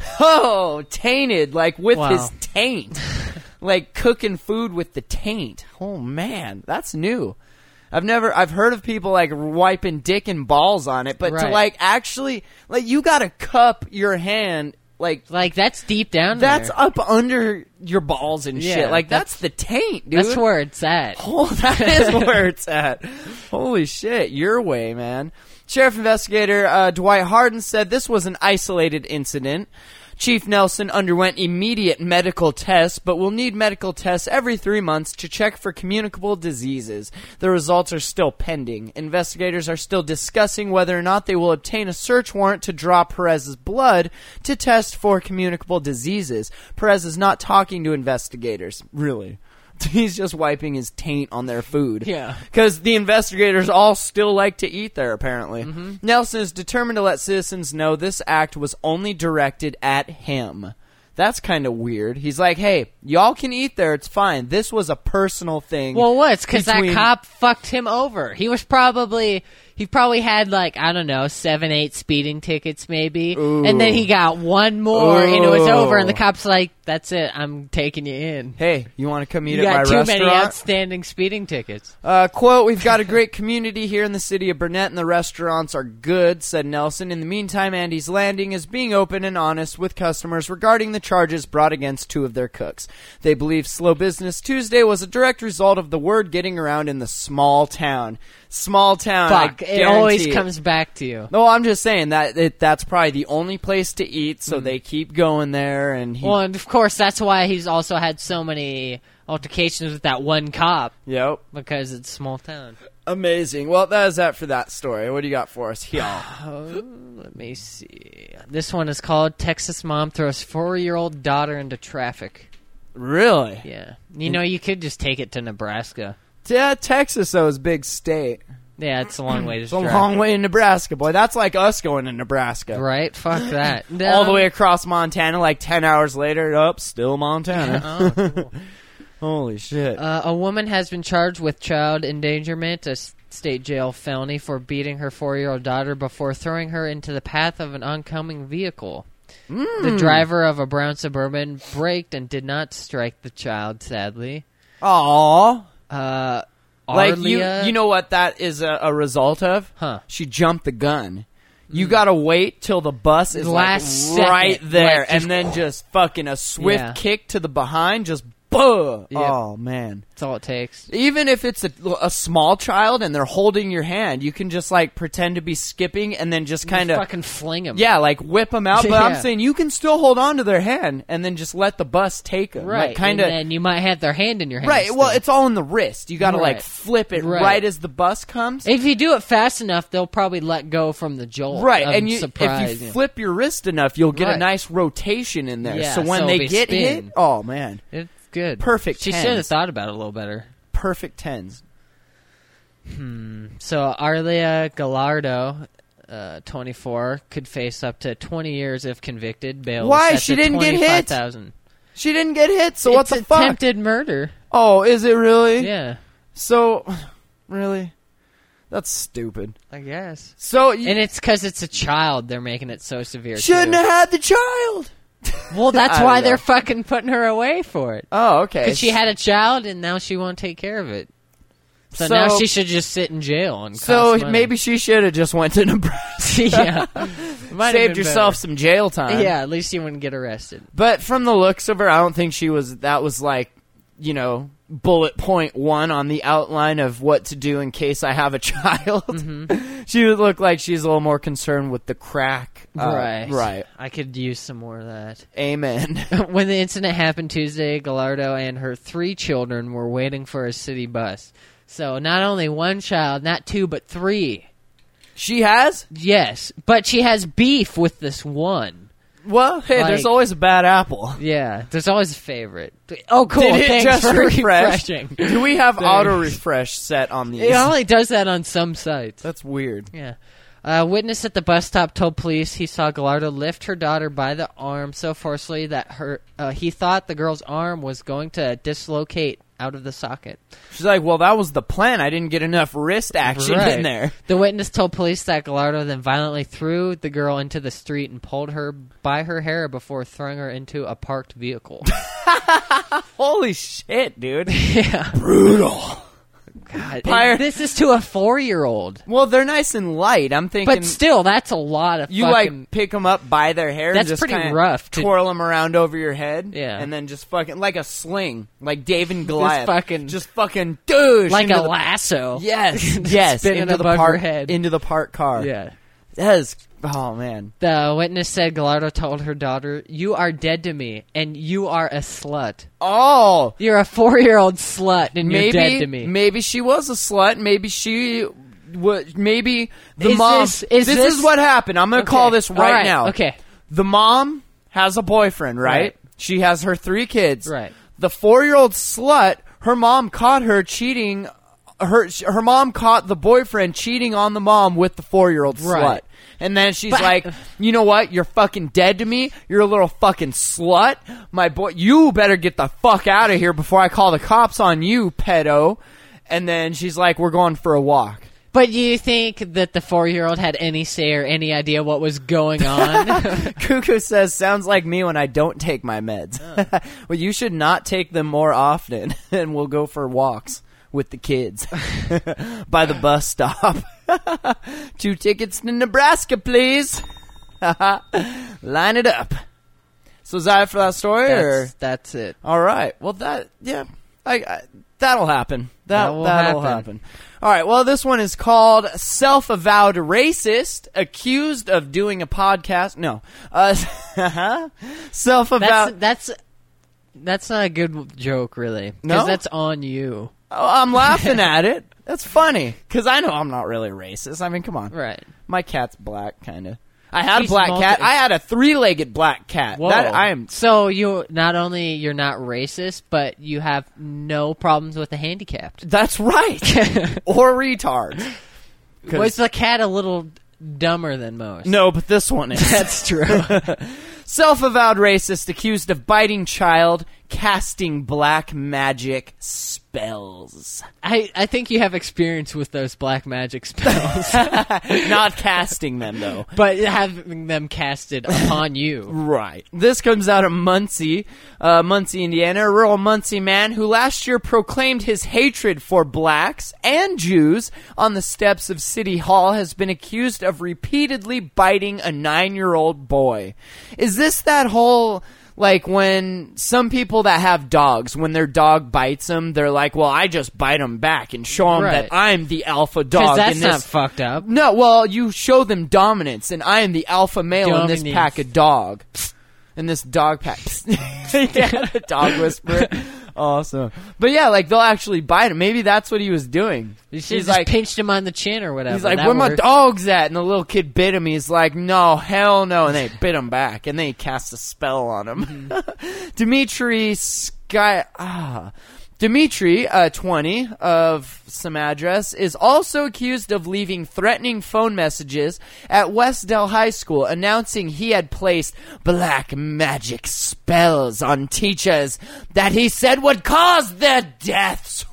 oh, tainted, like with Wow. his taint. Like cooking food with the taint. Oh, man. That's new. I've never, I've heard of people like wiping dick and balls on it, but to Right. like actually, like you gotta cup your hand, like, like that's deep down that's there. up under your balls and Yeah, shit. Like that's- that's, the taint, dude. That's where it's at. Oh, that is where it's at. Holy shit, your way, man. Sheriff investigator uh, Dwight Harden said this was an isolated incident. Chief Nelson underwent immediate medical tests, but will need medical tests every three months to check for communicable diseases. The results are still pending. Investigators are still discussing whether or not they will obtain a search warrant to draw Perez's blood to test for communicable diseases. Perez is not talking to investigators, really. He's just wiping his taint on their food. Yeah. Because the investigators all still like to eat there, apparently. Mm-hmm. Nelson is determined to let citizens know this act was only directed at him. That's kind of weird. He's like, hey, y'all can eat there. It's fine. This was a personal thing. Well, what? It's because that between- cop fucked him over. He was probably, he probably had like, I don't know, seven, eight speeding tickets maybe. Ooh. And then he got one more and it was Ooh. over. And the cop's like, that's it. I'm taking you in. Hey, you want to come eat You at my got too restaurant? many outstanding speeding tickets. Uh, quote, we've got a great community here in the city of Burnett and the restaurants are good, said Nelson. In the meantime, Andy's Landing is being open and honest with customers regarding the charges brought against two of their cooks. They believe Slow Business Tuesday was a direct result of the word getting around in the small town. Small town, Fuck, I it always guarantee comes back to you. No, I'm just saying that it, that's probably the only place to eat, so they keep going there. And he, Well, and of course, that's why he's also had so many altercations with that one cop. Yep. Because it's a small town. Amazing. Well, that is that for that story. What do you got for us here? Oh, let me see. This one is called Texas Mom Throws Four-Year-Old Daughter into Traffic. Really? Yeah. You know, you could just take it to Nebraska. Yeah, Texas, though, is a big state. Yeah, it's a long way to It's a drive. long way in Nebraska, boy. That's like us going to Nebraska. Right? Fuck that. All the way across Montana, like ten hours later, up, still Montana. Oh, cool. Holy shit. Uh, a woman has been charged with child endangerment, a s- state jail felony, for beating her four-year-old daughter before throwing her into the path of an oncoming vehicle. Mm. The driver of a brown Suburban braked and did not strike the child, sadly. Aww. Uh, Like, you, Arlia- you know what that is a, a result of? Huh. She jumped the gun. You gotta wait till the bus is Last like right second, there, like, and just- then just fucking a swift Yeah. kick to the behind, just buh. Yep. Oh man. That's all it takes. Even if it's a, a small child and they're holding your hand, you can just like pretend to be skipping and then just kind of fucking fling them. yeah, like whip them out. But Yeah. I'm saying you can still hold on to their hand and then just let the bus take them. Right. Like, kind of. And then you might have their hand in your hand. Right. Well, still. it's all in the wrist. You got to like Right. flip it right. Right. as the bus comes. If you do it fast enough, they'll probably let go from the jolt. Right, of and you, surprise, if you yeah. flip your wrist enough, you'll get a Right. nice rotation in there. Yeah, so when so they it'll be get spin. hit, oh man, It's good. Perfect She tens. should have thought about it a little better. perfect tens. So Arlia Gallardo, uh, twenty-four, could face up to twenty years if convicted. Bail Why? set She to didn't get hit? twenty-five thousand. She didn't get hit, so what It's the fuck? attempted murder. Oh, is it really? Yeah, So, really, that's stupid. I guess. So you And it's because it's a child. They're making it so severe. shouldn't too. have had the child. Well, that's I why don't know. they're fucking putting her away for it. Oh, okay. Because she had a child, and now she won't take care of it. So, So- now she should just sit in jail and So cost money. maybe she should have just went to Nebraska. yeah, Might have Saved been yourself better. some jail time. Yeah, at least you wouldn't get arrested. But from the looks of her, I don't think she was. That was like you know, bullet point one on the outline of what to do in case I have a child. Mm-hmm. She would look like she's a little more concerned with the crack. Uh, right. Right. I could use some more of that. Amen. When the incident happened Tuesday, Gallardo and her three children were waiting for a city bus. So not only one child, not two, but three. She has? Yes, but she has beef with this one. Well, hey, Like- there's always a bad apple. Yeah, there's always a favorite. Oh, cool. Did it Thanks just for refresh? refreshing. Do we have Thanks. auto refresh set on these? It only does that on some sites. That's weird. Yeah. A witness at the bus stop told police he saw Gallardo lift her daughter by the arm so forcefully that her uh, he thought the girl's arm was going to dislocate out of the socket. She's like, well, that was the plan. I didn't get enough wrist action Right. in there. The witness told police that Gallardo then violently threw the girl into the street and pulled her by her hair before throwing her into a parked vehicle. Holy shit, dude. Yeah. Brutal. God, Pyre- this is to a four-year-old. Well, they're nice and light. I'm thinking... But still, that's a lot of You, fucking... like, pick them up by their hair That's and just pretty kinda rough to- twirl them around over your head. Yeah. And then just fucking... Like a sling. Like David and Goliath. fucking- Just fucking... Douche like into a the- lasso. Yes. Yes. Spinning into the above park, your head. Into the parked car. Yeah. That is... Oh, man. The witness said Gallardo told her daughter, "You are dead to me, and you are a slut. Oh! You're a four-year-old slut, and Maybe, you're dead to me." maybe she was a slut. Maybe she... Would, maybe the Is mom... this- is this, this- is what happened. I'm going to Okay. call this All right, right. now. Okay. The mom has a boyfriend, right? Right. She has her three kids. Right. The four-year-old slut, her mom caught her cheating. Her her mom caught the boyfriend cheating on the mom with the four-year-old Right. slut. And then she's But- like, you know what? You're fucking dead to me. You're a little fucking slut. My boy, you better get the fuck out of here before I call the cops on you, pedo. And then she's like, we're going for a walk. But you think that the four-year-old had any say or any idea what was going on? Cuckoo says, sounds like me when I don't take my meds. Well, you should not take them more often, and we'll go for walks with the kids by the bus stop. Two tickets to Nebraska, please. Line it up. So is that it for that story? or? that's, that's it. All right. Well, that, yeah, I, I, that'll happen. That, That will that'll happen. happen. All right. Well, this one is called Self-Avowed Racist, Accused of Doing a Podcast. No. Uh, Self-Avowed. That's, that's that's not a good joke, really. No? Because that's on you. Oh, I'm laughing at it. That's funny. Because I know I'm not really racist. I mean, come on. Right. My cat's black, kind of. I had He's a black multi- cat. I had a three-legged black cat. Whoa. That I am. So you not only you're not racist, but you have no problems with the handicapped. That's right. Or retards. 'Cause- Was the cat a little dumber than most? No, but this one is. That's true. Self-avowed racist accused of biting child, casting black magic spells. I, I think you have experience with those black magic spells. Not casting them, though. But having them casted upon you. Right. This comes out of Muncie, uh, Muncie, Indiana. A rural Muncie man who last year proclaimed his hatred for blacks and Jews on the steps of City Hall has been accused of repeatedly biting a nine-year-old boy. Is this that whole... Like when some people that have dogs, when their dog bites them, they're like, well, I just bite them back and show them Right. that I'm the alpha dog. Because that's in not this. fucked up. No, well, you show them dominance, and I am the alpha male in this Dominance. pack of dog. In this dog pack. Yeah, dog whisperer. Awesome. But yeah, like, they'll actually bite him. Maybe that's what he was doing. You should He's have just like, pinched him on the chin or whatever. he's like, That where my worked. dog's at? And the little kid bit him. He's like, no, hell no. And they bit him back. And then he cast a spell on him. Mm-hmm. Dimitri Sky... Ah... Dimitri, uh, twenty, of some address, is also accused of leaving threatening phone messages at Westdale High School announcing he had placed black magic spells on teachers that he said would cause their deaths.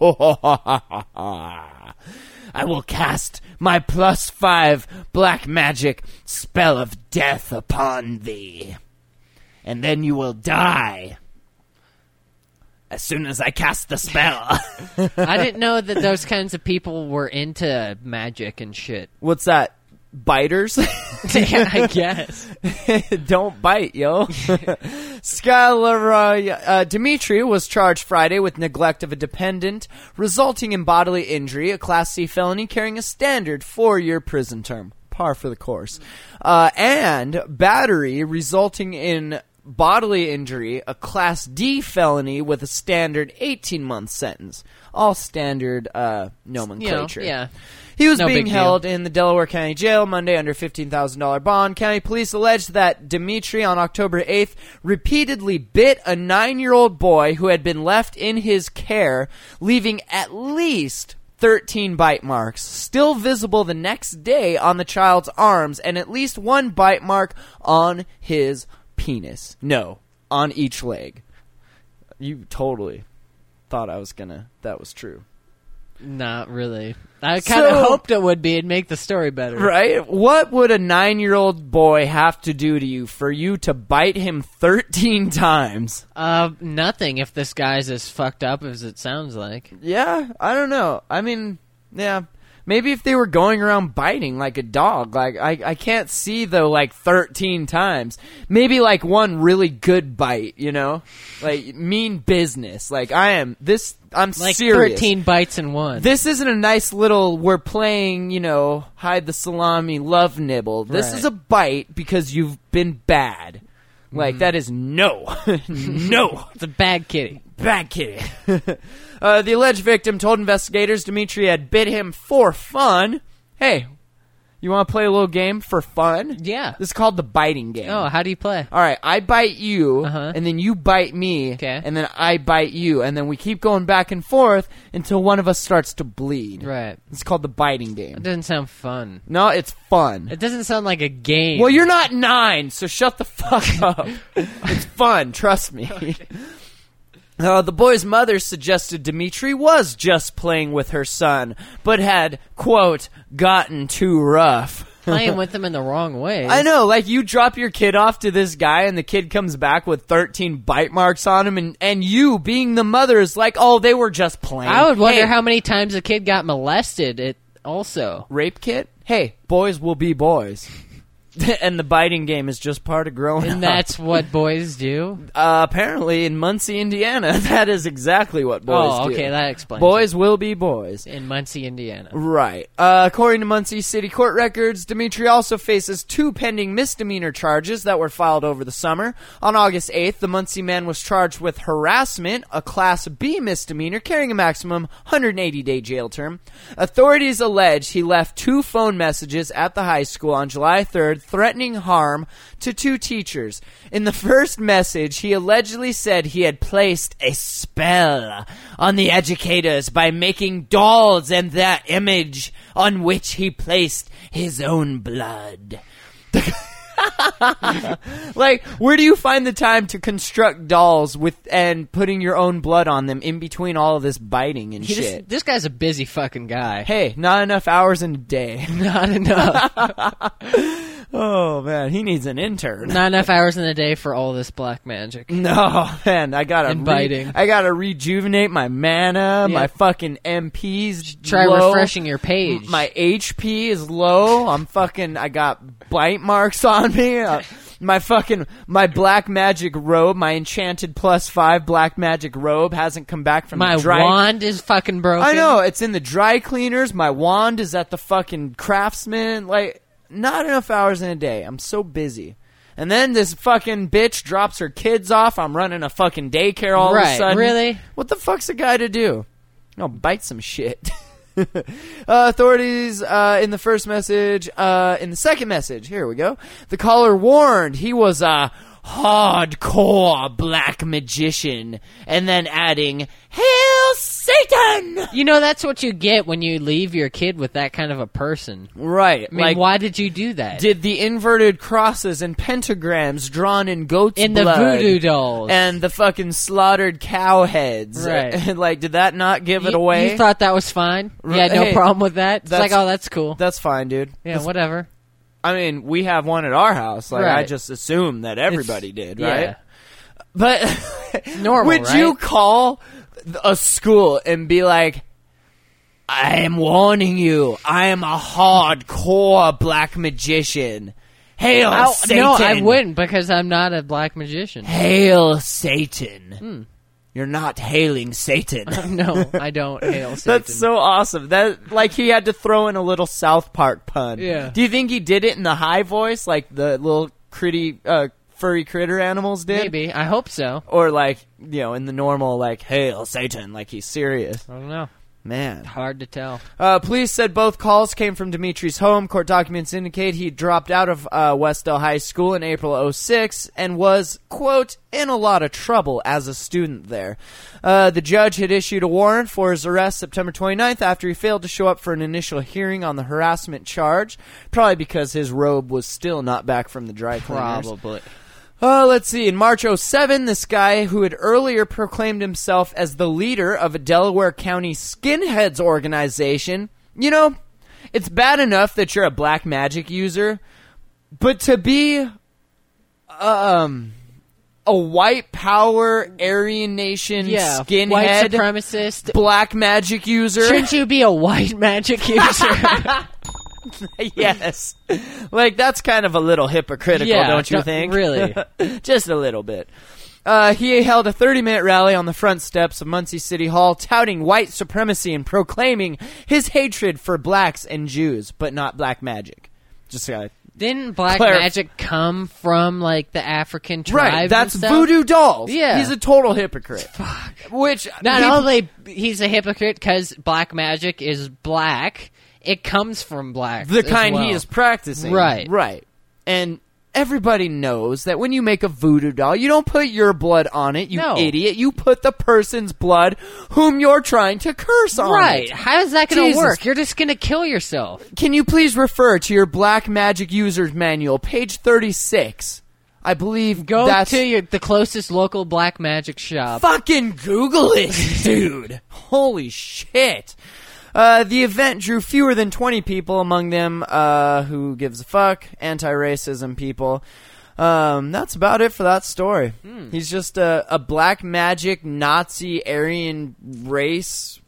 I will cast my plus five black magic spell of death upon thee, and then you will die. As soon as I cast the spell. I didn't know that those kinds of people were into magic and shit. What's that? biters. Yeah, I guess. Don't bite, yo. Skylar uh, uh, Dimitri was charged Friday with neglect of a dependent, resulting in bodily injury, a Class C felony carrying a standard four-year prison term. Par for the course. Uh, and battery, resulting in bodily injury, a Class D felony with a standard eighteen-month sentence. All standard uh, nomenclature. You know, yeah. He was No being big held deal. in the Delaware County Jail Monday under fifteen thousand dollars bond. County police alleged that Dimitri on October eighth repeatedly bit a nine-year-old boy who had been left in his care, leaving at least thirteen bite marks, still visible the next day on the child's arms, and at least one bite mark on his penis. No, on each leg. You totally thought I was gonna, that was true. Not really. I kind of So- hoped it would be. It'd make the story better. Right? What would a nine-year-old boy have to do to you for you to bite him thirteen times? Uh, nothing if this guy's as fucked up as it sounds like. Yeah, I don't know. I mean, yeah. Maybe if they were going around biting like a dog. Like, I, I can't see, though, like, thirteen times. Maybe, like, one really good bite, you know? Like, mean business. Like, I am, this, I'm Like serious. thirteen bites in one. This isn't a nice little, we're playing, you know, hide the salami love nibble. This Right. is a bite because you've been bad. Like, that is no. No. It's a bad kitty. Bad kitty. uh, the alleged victim told investigators Dimitri had bit him for fun. Hey, you want to play a little game for fun? Yeah. This is called the biting game. Oh, how do you play? All right, I bite you, Uh-huh. and then you bite me, Okay. and then I bite you, and then we keep going back and forth until one of us starts to bleed. Right. It's called the biting It game. doesn't sound fun. No, it's fun. It doesn't sound like a game. Well, you're not nine, so shut the fuck up. It's fun, trust me. Uh, the boy's mother suggested Dimitri was just playing with her son, but had, quote, gotten too rough. playing with them in the wrong way. I know, like you drop your kid off to this guy and the kid comes back with thirteen bite marks on him, and, and you, being the mother, is like, oh, they were just playing. I would wonder Hey, how many times a kid got molested. It also. rape kit? Hey, boys will be boys. And the biting game is just part of growing And up. that's what boys do? Uh, apparently, in Muncie, Indiana, that is exactly what boys Oh, do. okay, that explains Boys will be boys. In Muncie, Indiana. Right. Uh, according to Muncie City Court records, Dimitri also faces two pending misdemeanor charges that were filed over the summer. On August eighth, the Muncie man was charged with harassment, a Class B misdemeanor carrying a maximum one hundred eighty day jail term. Authorities allege he left two phone messages at the high school on July third threatening harm to two teachers. In the first message, he allegedly said he had placed a spell on the educators by making dolls and their image on which he placed his own blood. Like, where do you find the time to construct dolls with and putting your own blood on them in between all of this biting and He just- shit? this guy's a busy fucking guy. Hey, not enough hours in a day. Not enough. Oh man, he needs an intern. Not enough hours in the day for all this black magic. No, man, I gotta And re- biting. I gotta rejuvenate my mana. Yeah. My fucking M P's Try low. refreshing your page. My H P is low. I'm fucking. I got bite marks on me. Uh, my fucking my black magic robe, my enchanted plus five black magic robe hasn't come back from My the dry. wand is fucking broken. I know, it's in the dry cleaners. My wand is at the fucking craftsman. Like, not enough hours in a day. I'm so busy. And then this fucking bitch drops her kids off. I'm running a fucking daycare all of a Right, sudden. really? What the fuck's a guy to do? No, bite some shit. uh, authorities uh, in the first message, uh, in the second message, here we go. The caller warned he was a hardcore black magician, and then adding, "Hail Satan!" You know, that's what you get when you leave your kid with that kind of a person. Right. I mean, like, why did you do that? did the inverted crosses and pentagrams drawn in goat's In the blood voodoo dolls. and the fucking slaughtered cow heads, Right. like, did that not give it You- away? You thought that was fine? You had no Hey, problem with that? It's that's- like, oh, that's cool. That's fine, dude. Yeah, That's- whatever. I mean, we have one at our house. Like, I Right. just assumed that everybody did, yeah. right? But normal, would right? you call a school and be like, I am warning you. I am a hardcore black magician. Hail Oh, Satan! no, I wouldn't because I'm not a black magician. Hail Satan! Hmm. You're not hailing Satan. No, I don't hail Satan. That's so awesome. That like he had to throw in a little South Park pun. Yeah. Do you think he did it in the high voice, like the little critty, uh, furry critter animals did? Maybe. I hope so. Or like, you know, in the normal, like, hail Satan, like he's serious. I don't know. Man. Hard to tell. Uh, police said both calls came from Dimitri's home. Court documents indicate he dropped out of uh, Westdale High School in April oh six and was, quote, in a lot of trouble as a student there. Uh, the judge had issued a warrant for his arrest September twenty-ninth after he failed to show up for an initial hearing on the harassment charge, probably because his robe was still not back from the dry cleaners. Probably. Uh, let's see. In March oh seven, this guy who had earlier proclaimed himself as the leader of a Delaware County skinheads organization. You know, it's bad enough that you're a black magic user, but to be um a white power Aryan Nation Yeah, skinhead white supremacist black magic user. Shouldn't you be a white magic user? Yes. Like, that's kind of a little hypocritical, Yeah, don't you don't- think? really. Just a little bit. Uh, he held a thirty-minute rally on the front steps of Muncie City Hall, touting white supremacy and proclaiming his hatred for blacks and Jews, but not black magic. Just gotta... Didn't black Clarif- magic come from, like, the African tribe? Right, that's and stuff? voodoo dolls. Yeah. He's a total hypocrite. Fuck. Which... Not people- only he's a hypocrite because black magic is black, it comes from black. the kind he is practicing. Right. Right. And everybody knows that when you make a voodoo doll, you don't put your blood on it, you No. idiot. You put the person's blood whom you're trying to curse on Right. it. How is that going to Jesus. work? You're just going to kill yourself. Can you please refer to your Black Magic User's Manual, page thirty-six? I believe Go that's... to your, the closest local black magic shop. Fucking Google it, dude. Holy shit. Uh, the event drew fewer than twenty people, among them uh, who gives a fuck, anti-racism people. Um, that's about it for that story. Hmm. He's just a, a black magic Nazi Aryan race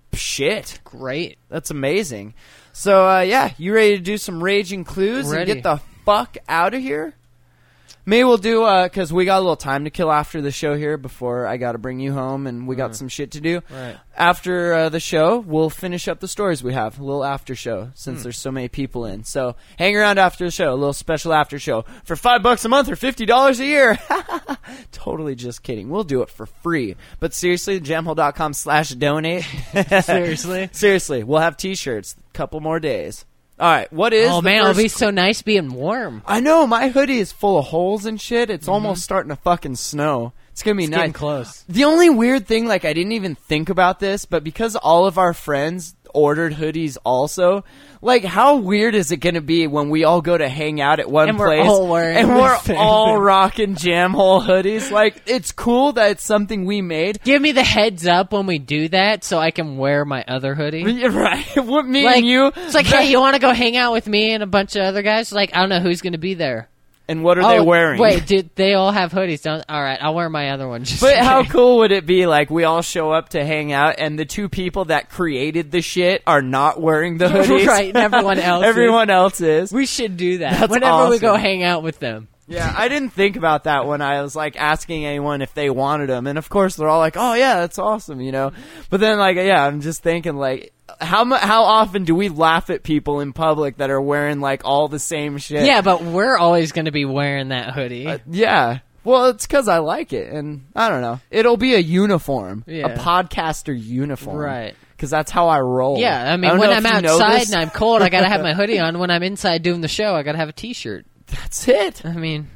shit. Great. That's amazing. So, uh, yeah, you ready to do some raging clues Ready. and get the fuck out of here? Maybe we'll do, uh, because we got a little time to kill after the show here before I got to bring you home and we got Mm. some shit to do. Right. After uh, the show, we'll finish up the stories we have. A little after show since Mm. there's so many people in. So hang around after the show. A little special after show for five bucks a month or fifty dollars a year. Totally just kidding. We'll do it for free. But seriously, jamhole.com slash donate. Seriously? Seriously. We'll have t-shirts. Couple more days. All right, what is Oh, the man, first it'll be so nice being warm. I know, my hoodie is full of holes and shit. It's almost starting to fucking snow. It's gonna be It's nice. getting close. The only weird thing, like, I didn't even think about this, but because all of our friends ordered hoodies also, like, how weird is it gonna be when we all go to hang out at one And we're place all wearing and the we're same all thing. rocking jam hole hoodies? Like, it's cool that it's something we made. Give me the heads up when we do that so I can wear my other hoodie. Right. What, me Like, and you? It's like, hey, you want to go hang out with me and a bunch of other guys? Like, I don't know who's going to be there. And what are oh, they wearing? Wait, did they all have hoodies? Don't. All right, I'll wear my other one. Just But in how case. cool would it be, like, we all show up to hang out, and the two people that created the shit are not wearing the hoodies? Right, and everyone else is. Everyone else is. We should do that That's whenever we go awesome. hang out with them. Yeah, I didn't think about that when I was, like, asking anyone if they wanted them. And, of course, they're all like, oh, yeah, that's awesome, you know? But then, like, yeah, I'm just thinking, like, how mu- how often do we laugh at people in public that are wearing, like, all the same shit? Yeah, but we're always going to be wearing that hoodie. Uh, yeah. Well, it's because I like it, and I don't know. It'll be a uniform, Yeah. a podcaster uniform, Right. Because that's how I roll. Yeah, I mean, don't when know I'm if you know outside this. and I'm cold, I got to have my hoodie on. When I'm inside doing the show, I got to have a T-shirt. That's it. I mean,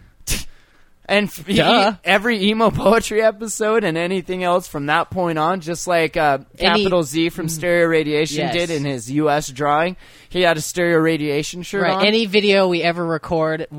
And f- Duh. e- every emo poetry episode and anything else from that point on, just like uh, Any- Capital Z from Stereo Radiation Yes. did in his U S drawing, he had a Stereo Radiation shirt right? on. Any video we ever record with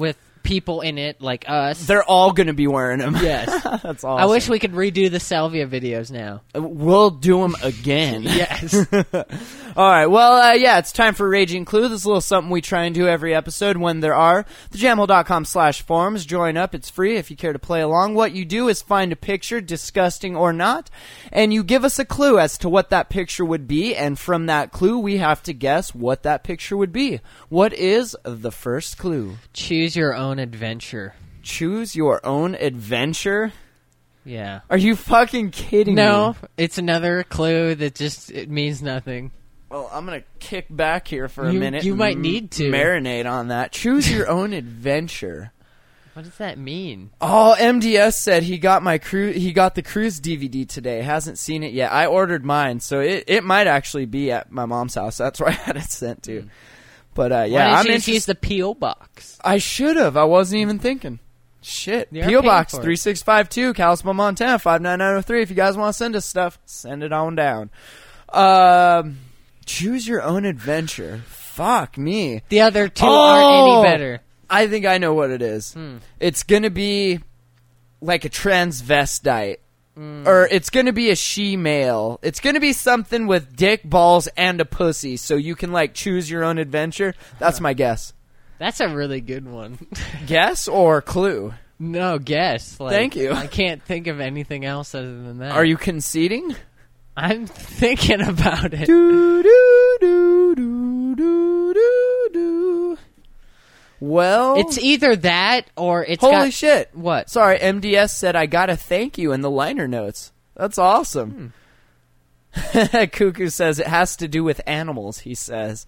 people in it like us. They're all going to be wearing them. Yes. That's awesome. I wish we could redo the salvia videos now. We'll do them again. Yes. All right. Well, uh, yeah, it's time for Raging Clue. This is a little something we try and do every episode when there are. the jam hole dot com slash forums. Join up. It's free if you care to play along. What you do is find a picture, disgusting or not, and you give us a clue as to what that picture would be, and from that clue, we have to guess what that picture would be. What is the first clue? Choose your own adventure. Choose your own adventure? Yeah. Are you fucking kidding me? No, it's another clue that just it means nothing. Well, I'm going to kick back here for a You- minute. you might and need to. marinate on that. Choose your own adventure. What does that mean? Oh, M D S said he got my cru- he got the cruise D V D today. Hasn't seen it yet. I ordered mine, so it, it might actually be at my mom's house. That's where I had it sent to. But uh, yeah, Why I'm didn't you just interest- use the P O box? I should have. I wasn't even thinking. Shit. You're P O paying Box for it. three six five two, Kalispell, Montana five nine nine oh three. If you guys want to send us stuff, send it on down. Um, choose your own adventure. Fuck me. The other two Oh! aren't any better. I think I know what it is. Hmm. It's gonna be like a transvestite. Mm. Or it's gonna be a she-male. It's gonna be something with dick, balls, and a pussy, so you can like choose your own adventure. That's my guess. That's a really good one. Guess or clue? No, guess. Like, Thank you. I can't think of anything else other than that. Are you conceding? I'm thinking about it. Do, do, do, do, do, do, do. Well, It's either that or it's holy got, shit. What? Sorry, M D S said I gotta thank you in the liner notes. That's awesome. Hmm. Cuckoo says it has to do with animals, he says.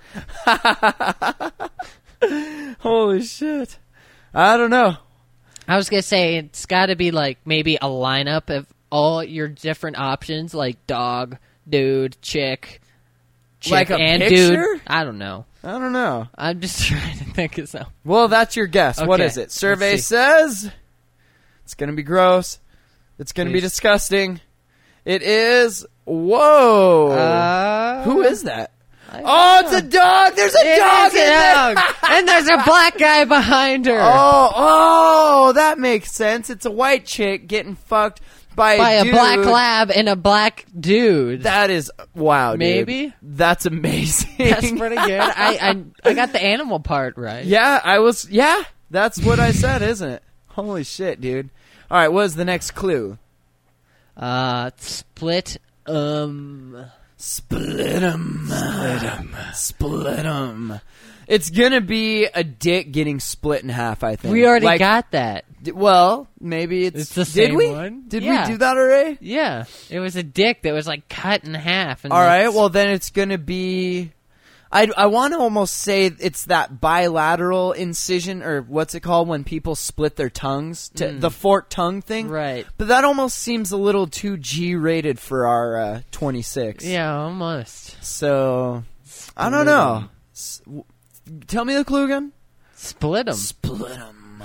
Holy shit. I don't know. I was gonna say it's got to be like maybe a lineup of all your different options, like dog, dude, chick, chick Like a and picture? dude. I don't know. I don't know. I'm just trying to think of something. Well, that's your guess. What Okay, is it? let's Survey see. says it's going to be gross. It's going to be Please. disgusting. It is. Whoa. Uh, Who is that? I Oh, don't it's a know. dog. There's a It dog is a in there. dog. And there's a black guy behind her. Oh, oh, that makes sense. It's a white chick getting fucked by, by a dude. black lab and a black dude. That is wow, dude. Maybe? That's amazing. That's pretty good. I, I I got the animal part right. Yeah, I was. Yeah, that's what I said, isn't it? Holy shit, dude. All right, what is the next clue? Uh, split. Um, Split 'em. Split 'em. Split 'em. It's gonna be a dick getting split in half, I think. we already Like, got that. d- Well, maybe it's. It's the did same we? one. Did Yeah. we do that already? Yeah, it was a dick that was like cut in half. And All right. that's- Well, then it's gonna be. I I want to almost say it's that bilateral incision, or what's it called when people split their tongues, to Mm. the forked tongue thing. right? But that almost seems a little too G-rated for our uh, twenty-six. Yeah, almost. So I don't know. S- w- tell me the clue again. Split them. Split 'em.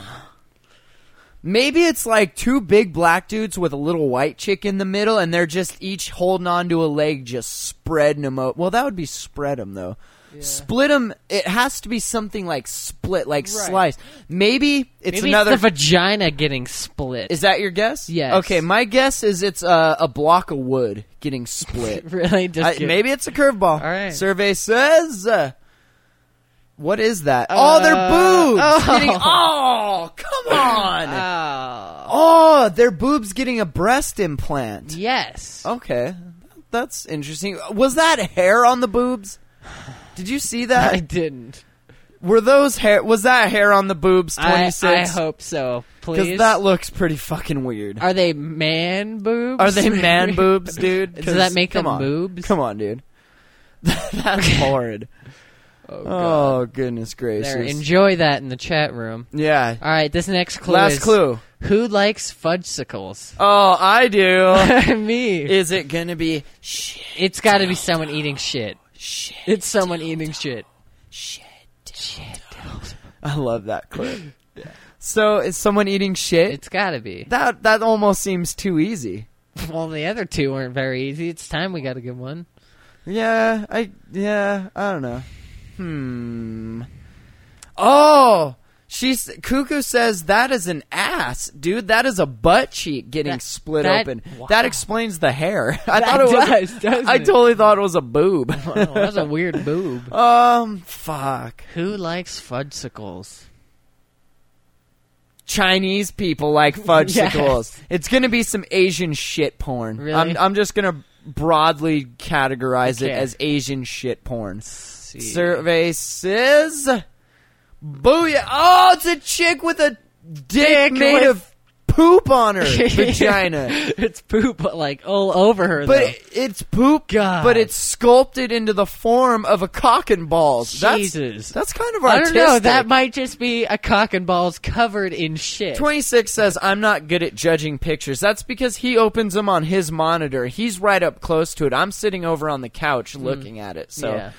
Maybe it's like two big black dudes with a little white chick in the middle, and they're just each holding onto a leg, just spreading them out. Well, that would be spread them, though. Split them. It has to be something like split, like slice. Maybe it's Maybe another. it's the vagina getting split. Is that your guess? Yes. Okay, my guess is it's a, a block of wood getting split. really? Just I, give- maybe it's a curveball. All right. Survey says. Uh, what is that? oh, they're boobs. oh. Getting, oh, come on. Oh. oh, their boobs getting a breast implant. Yes. Okay, that's interesting. Was that hair on the boobs? Did you see that? I didn't. Were those hair? Was that hair on the boobs? I, twenty-six. I hope so. Because Please. that looks pretty fucking weird. Are they man boobs? Are they man boobs, dude? Does that make come them on. boobs? Come on, dude. That's horrid. Oh, Oh, goodness gracious. There, enjoy that in the chat room. Yeah. All right, this next clue Last is clue. who likes fudgesicles? Oh, I do. Me. Is it gonna be shit? It's got to be someone eating shit. Shit. It's someone eating shit. Shit. Shit. I love that clip. So, is someone eating shit? It's got to be. that that almost seems too easy. Well, the other two weren't very easy. It's time we got a good one. Yeah, I yeah, I don't know. Hmm. Oh, She's Cuckoo says that is an ass, dude. That is a butt cheek getting That- split that- open. wow. That explains the hair. I That thought it does, was. doesn't I it? totally thought it was a boob. Oh, that's a weird boob. um, fuck. Who likes fudgesicles? Chinese people like fudgesicles. Yes. It's gonna be some Asian shit porn. Really? I'm I'm just gonna broadly categorize it Okay. as Asian shit porn. See. Survey says, "Booyah!" Oh, it's a chick with a dick, Dick made with- of poop on her vagina. It's poop, like all over her. But though. it, it's poop, God. but it's sculpted into the form of a cock and balls. Jesus. That's, that's kind of I artistic. don't know. That might just be a cock and balls covered in shit. twenty-six says, I'm not good at judging pictures. That's because he opens them on his monitor. He's right up close to it. I'm sitting over on the couch looking at it. So Yeah.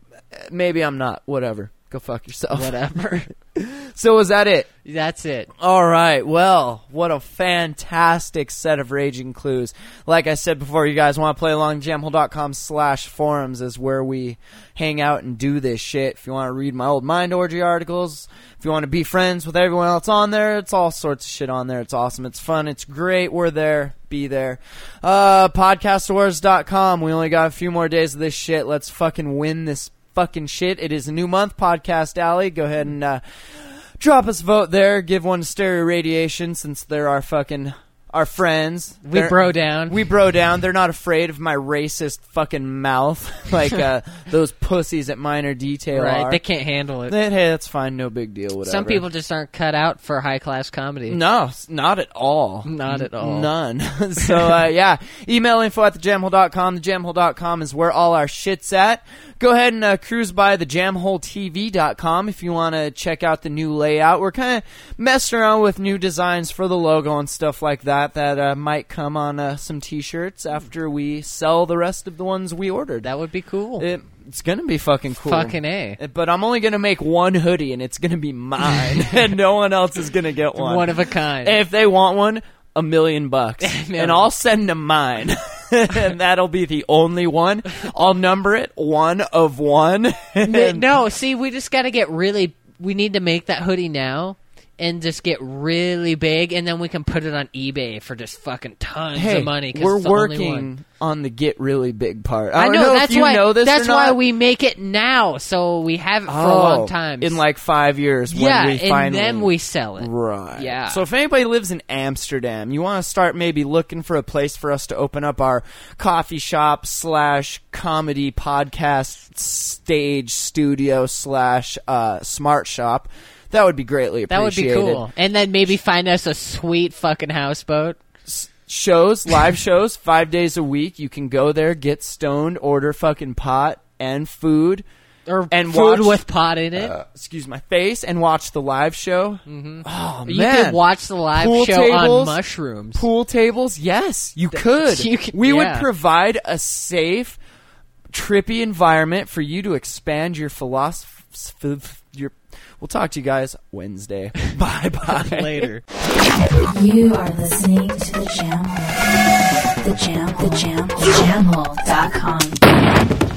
maybe I'm not. Whatever. Go fuck yourself. Whatever. So is that it? That's it. All right. Well, what a fantastic set of raging clues. Like I said before, you guys want to play along, jamhole.com slash forums is where we hang out and do this shit. If you want to read my old Mind Orgy articles, if you want to be friends with everyone else on there, it's all sorts of shit on there. It's awesome. It's fun. It's great. We're there. Be there. Uh, podcast wars dot com. We only got a few more days of this shit. Let's fucking win this fucking shit. It is a new month, Podcast Alley. Go ahead and uh, drop us a vote there. Give one to Stereo Radiation since they're our fucking our friends. We They're- bro down. We bro down. They're not afraid of my racist fucking mouth like uh, those pussies at Minor Detail Right. are. They can't handle it. Hey, that's fine. No big deal. Whatever. Some people just aren't cut out for high class comedy. No, s- not at all. Not at all. None. So, uh, yeah. Email info at the jamhole dot com. The jamhole dot com is where all our shit's at. Go ahead and uh, cruise by the jamhole t v dot com if you want to check out the new layout. We're kind of messing around with new designs for the logo and stuff like that that uh, might come on uh, some t-shirts after we sell the rest of the ones we ordered. That would be cool. It, it's going to be fucking cool. Fucking A. But I'm only going to make one hoodie, and it's going to be mine, and no one else is going to get one. One of a kind. And if they want one, a million bucks. No. And I'll send them mine. And that'll be the only one. I'll number it one of one. N- no, see, we just got to get really. We need to make that hoodie now and just get really big, and then we can put it on eBay for just fucking tons Hey, of money. 'cause we're it's the only working one. on the get really big part. I, I don't know, know that's if you why. know this that's or why not. we make it now, so we have it for Oh, a long time. in like five years. yeah, when we and finally... then we sell it. Right. Yeah. So if anybody lives in Amsterdam, you want to start maybe looking for a place for us to open up our coffee shop slash comedy podcast stage studio slash uh, smart shop, that would be greatly That would be appreciated. cool. And then maybe find us a sweet fucking houseboat. Shows, live shows, five days a week. You can go there, get stoned, order fucking pot and food. Or And food watch- with pot in it. Uh, excuse my face, and watch the live show. Mm-hmm. Oh, you man. could watch the live Pool show tables, on mushrooms. Pool tables, yes, you could. you could- we yeah. would provide a safe, trippy environment for you to expand your philosophy. Your, we'll talk to you guys Wednesday. Bye bye. Later. You are listening to the Jam Hole. The Jam, the Jam, the jamhole dot com.